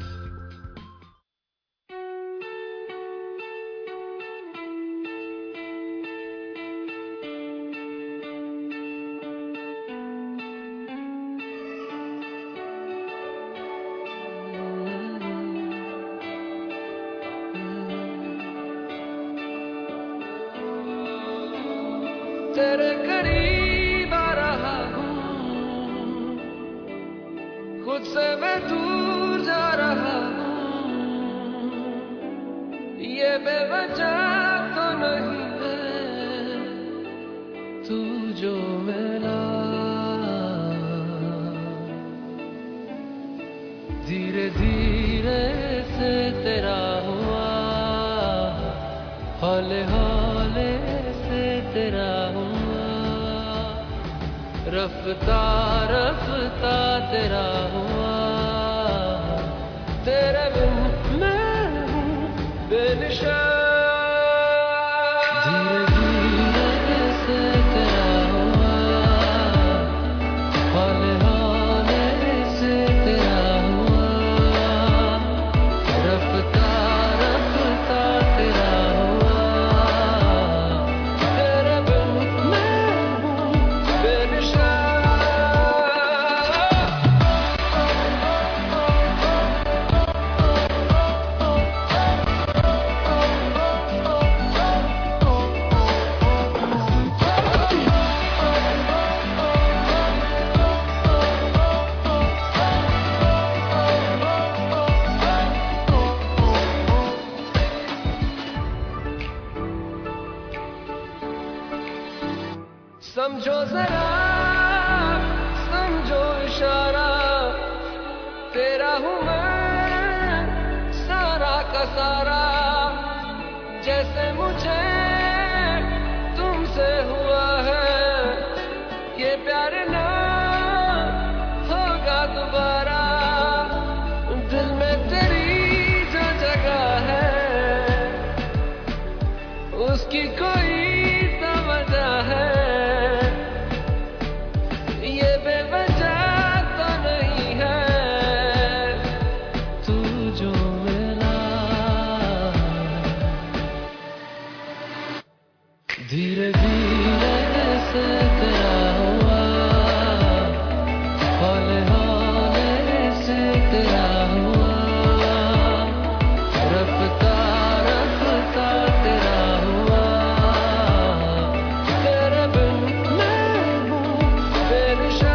[SPEAKER 11] तेरे करीब आ रहा हूँ, खुद से मैं दूर जा रहा हूँ। ये बेवजह तो नहीं है तू जो मिला, धीरे धीरे से तेरा हुआ, हौले हौले से तेरा हुआ, रफ्ता रफ्ता तेरा हुआ। तेरे बिन मैं हूँ बेनिशान, धीरे धीरे से तेरा हुआ, हौले हौले से तेरा हुआ, रफ्ता रफ्ता तेरा हुआ। तेरे बिन मैं हूँ बेनिशान। समझो जरा समझो इशारा तेरा हूँ मैं सारा का सारा जैसे मुझे तुमसे हुआ है ये प्यार ना होगा दोबारा दिल में तेरी जो जगह है उसकी कोई तो वजह है ये बेवजह तो नहीं है तू जो मिला धीरे धीरे से तेरा हुआ हौले हौले से तेरा हुआ रफ्ता रफ्ता तेरा हुआ तेरे बिन मैं हूँ बेनिशान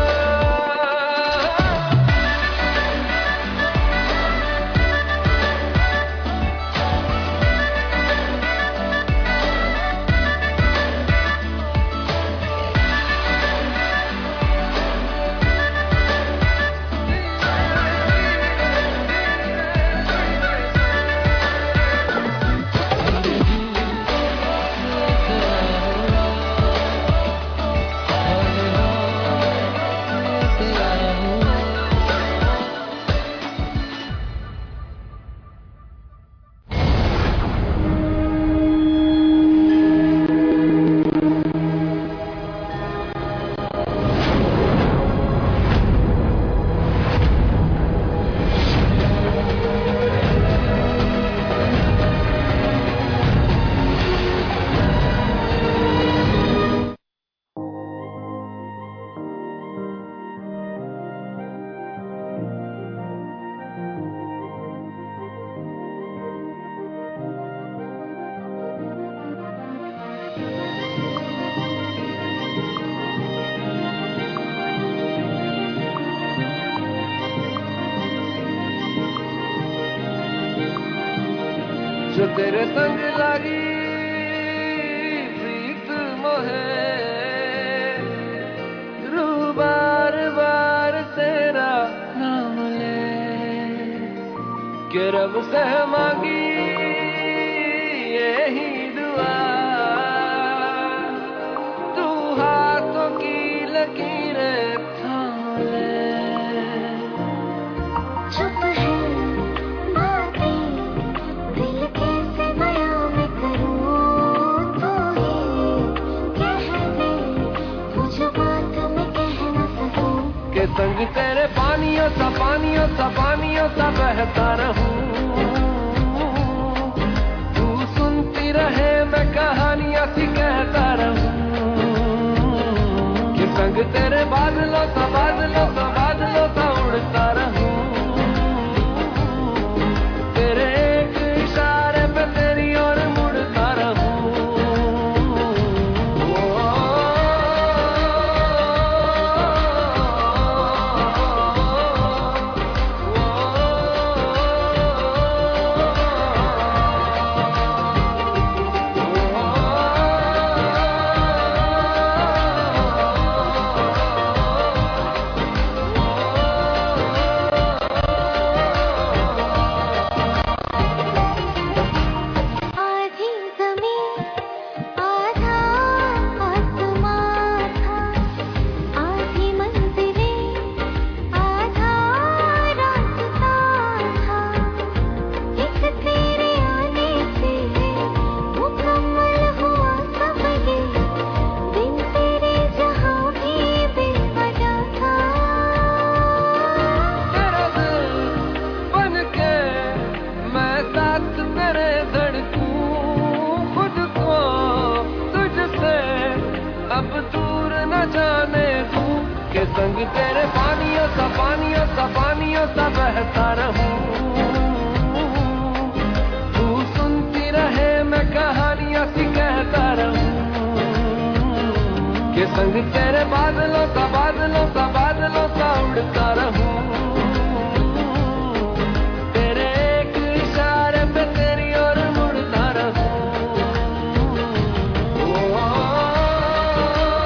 [SPEAKER 11] जो तेरे संग लगी प्रीत मोहे रू बार बार तेरा नाम ले के रब से मांगी यही दुआ तू हाथों की लकीरें थाम ले
[SPEAKER 12] चुप है बातें दिल कैसे बयां मैं करूं तू ही कह दे कुछ बात मैं कह न सकूं
[SPEAKER 11] के संग तेरे पानियों सा पानियों सा पानियों सा बहता रहूं तू सुनती रहे मैं कहानियां सी कहता रहूं के संग तेरे बादलों सा बादलों सा बादलों सा उड़ता रहूं तेरे एक इशारे पे तेरी ओर मुड़ता रहूं
[SPEAKER 12] आधी ज़मीन आधा आसमां था आधी मंजिलें आधा रास्ता था एक तेरे आने से मुकम्मल हुआ सब ये बिन तेरे जहाँ भी बेवजह था
[SPEAKER 11] तेरा दिल बन के मैं साथ तेरे धड़कूं खुद को तुझसे अब दूर न जाने दूं के संग तेरे पानियों सा पानियों सा पानियों सा बहता रहूं तू सुनती रहे मैं कहानियां सी कहता रहूं के संग तेरे बादलों सा बादलों सा बादलों सा उड़ता रहूं तेरे एक इशारे पे तेरी ओर मुड़ता रहूं ओ, ओ, ओ, ओ,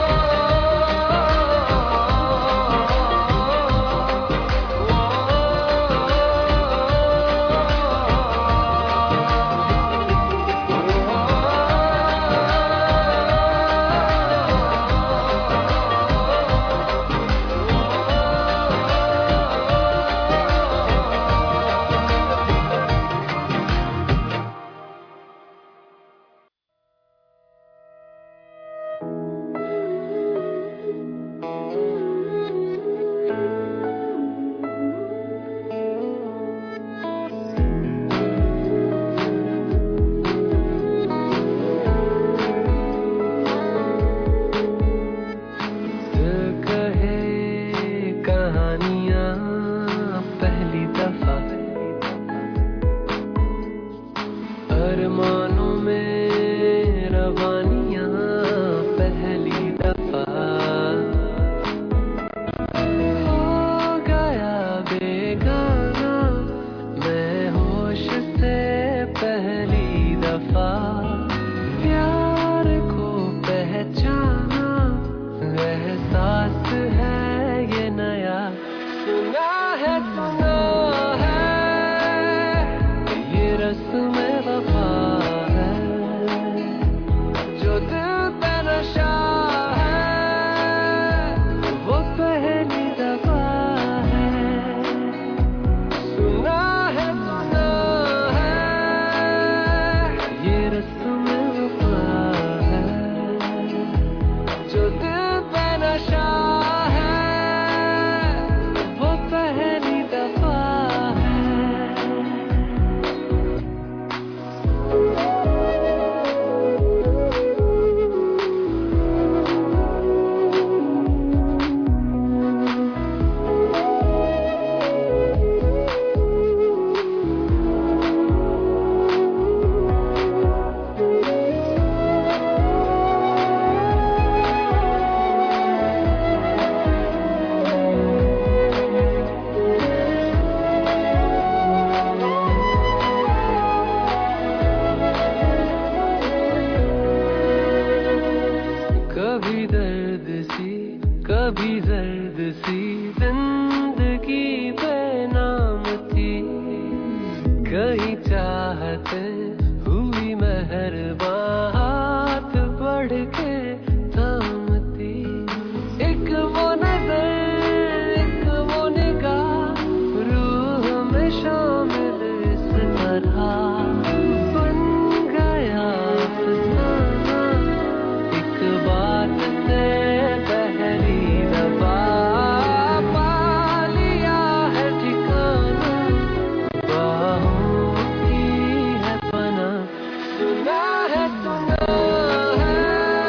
[SPEAKER 11] कभी जर्द सी जिंदगी बेनाम थी कहीं चाहते हुई मेहरबान हाथ बढ़ के थामती एक वो नजर एक वो निगाह रूह में शामिल इस तरह बन गया अफसाना एक बात से पहली दफा पा लिया है ठिकाना बाहों की है पना सुना है सुना है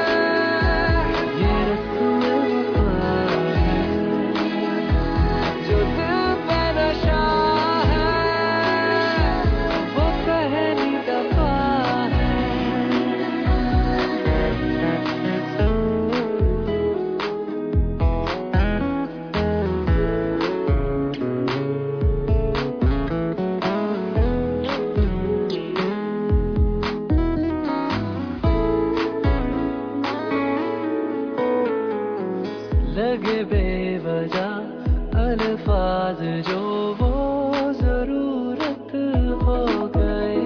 [SPEAKER 11] ये रस्म वफा है जो दिल पे नशा है वो पहली दफा है लगे बेवजह अल्फाज जो वो जरूरत हो गए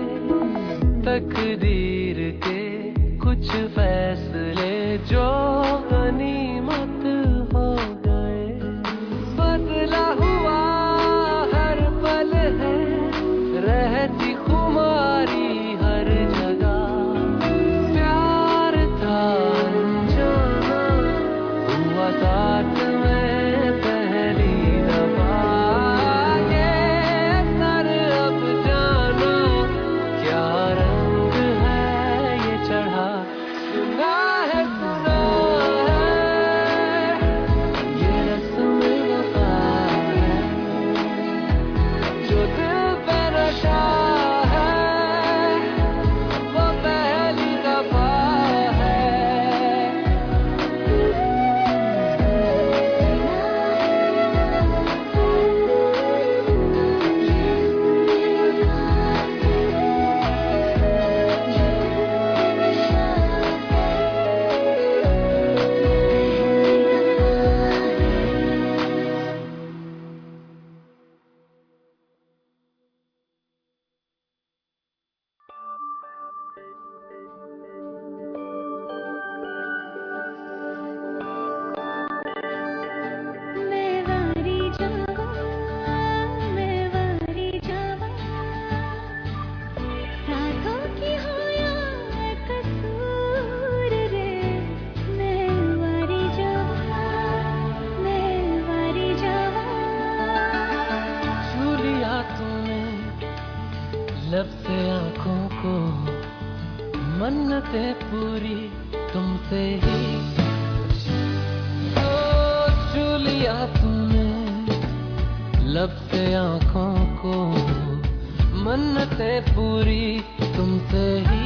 [SPEAKER 11] तकदीर के कुछ फैसले जो गनीमत हो गए बदला हुआ हर पल है रहती खुमारी हर जगह प्यार था अनजाना हुआ साथ में पहली दफा ये सर अब जाना क्या रंग है ये चढ़ा सुना है सुना है ये रस्म वफा है जो दिल पे नशा है वो पहली दफा है
[SPEAKER 12] मैं वारी जावा मैं वारी जावा रातों की हो या कसूर रे मैं वारी जावा मैं वारी जावा
[SPEAKER 11] छू लिया तूने लब से आंखों को मन्नतें पूरी तुमसे ही ओ छू लिया तूने लब से आंखों को मन्नतें पूरी तुमसे ही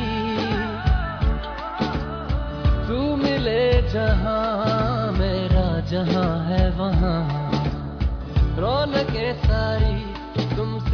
[SPEAKER 11] तू मिले जहां मेरा जहां है वहां रौनकें सारी तुमसे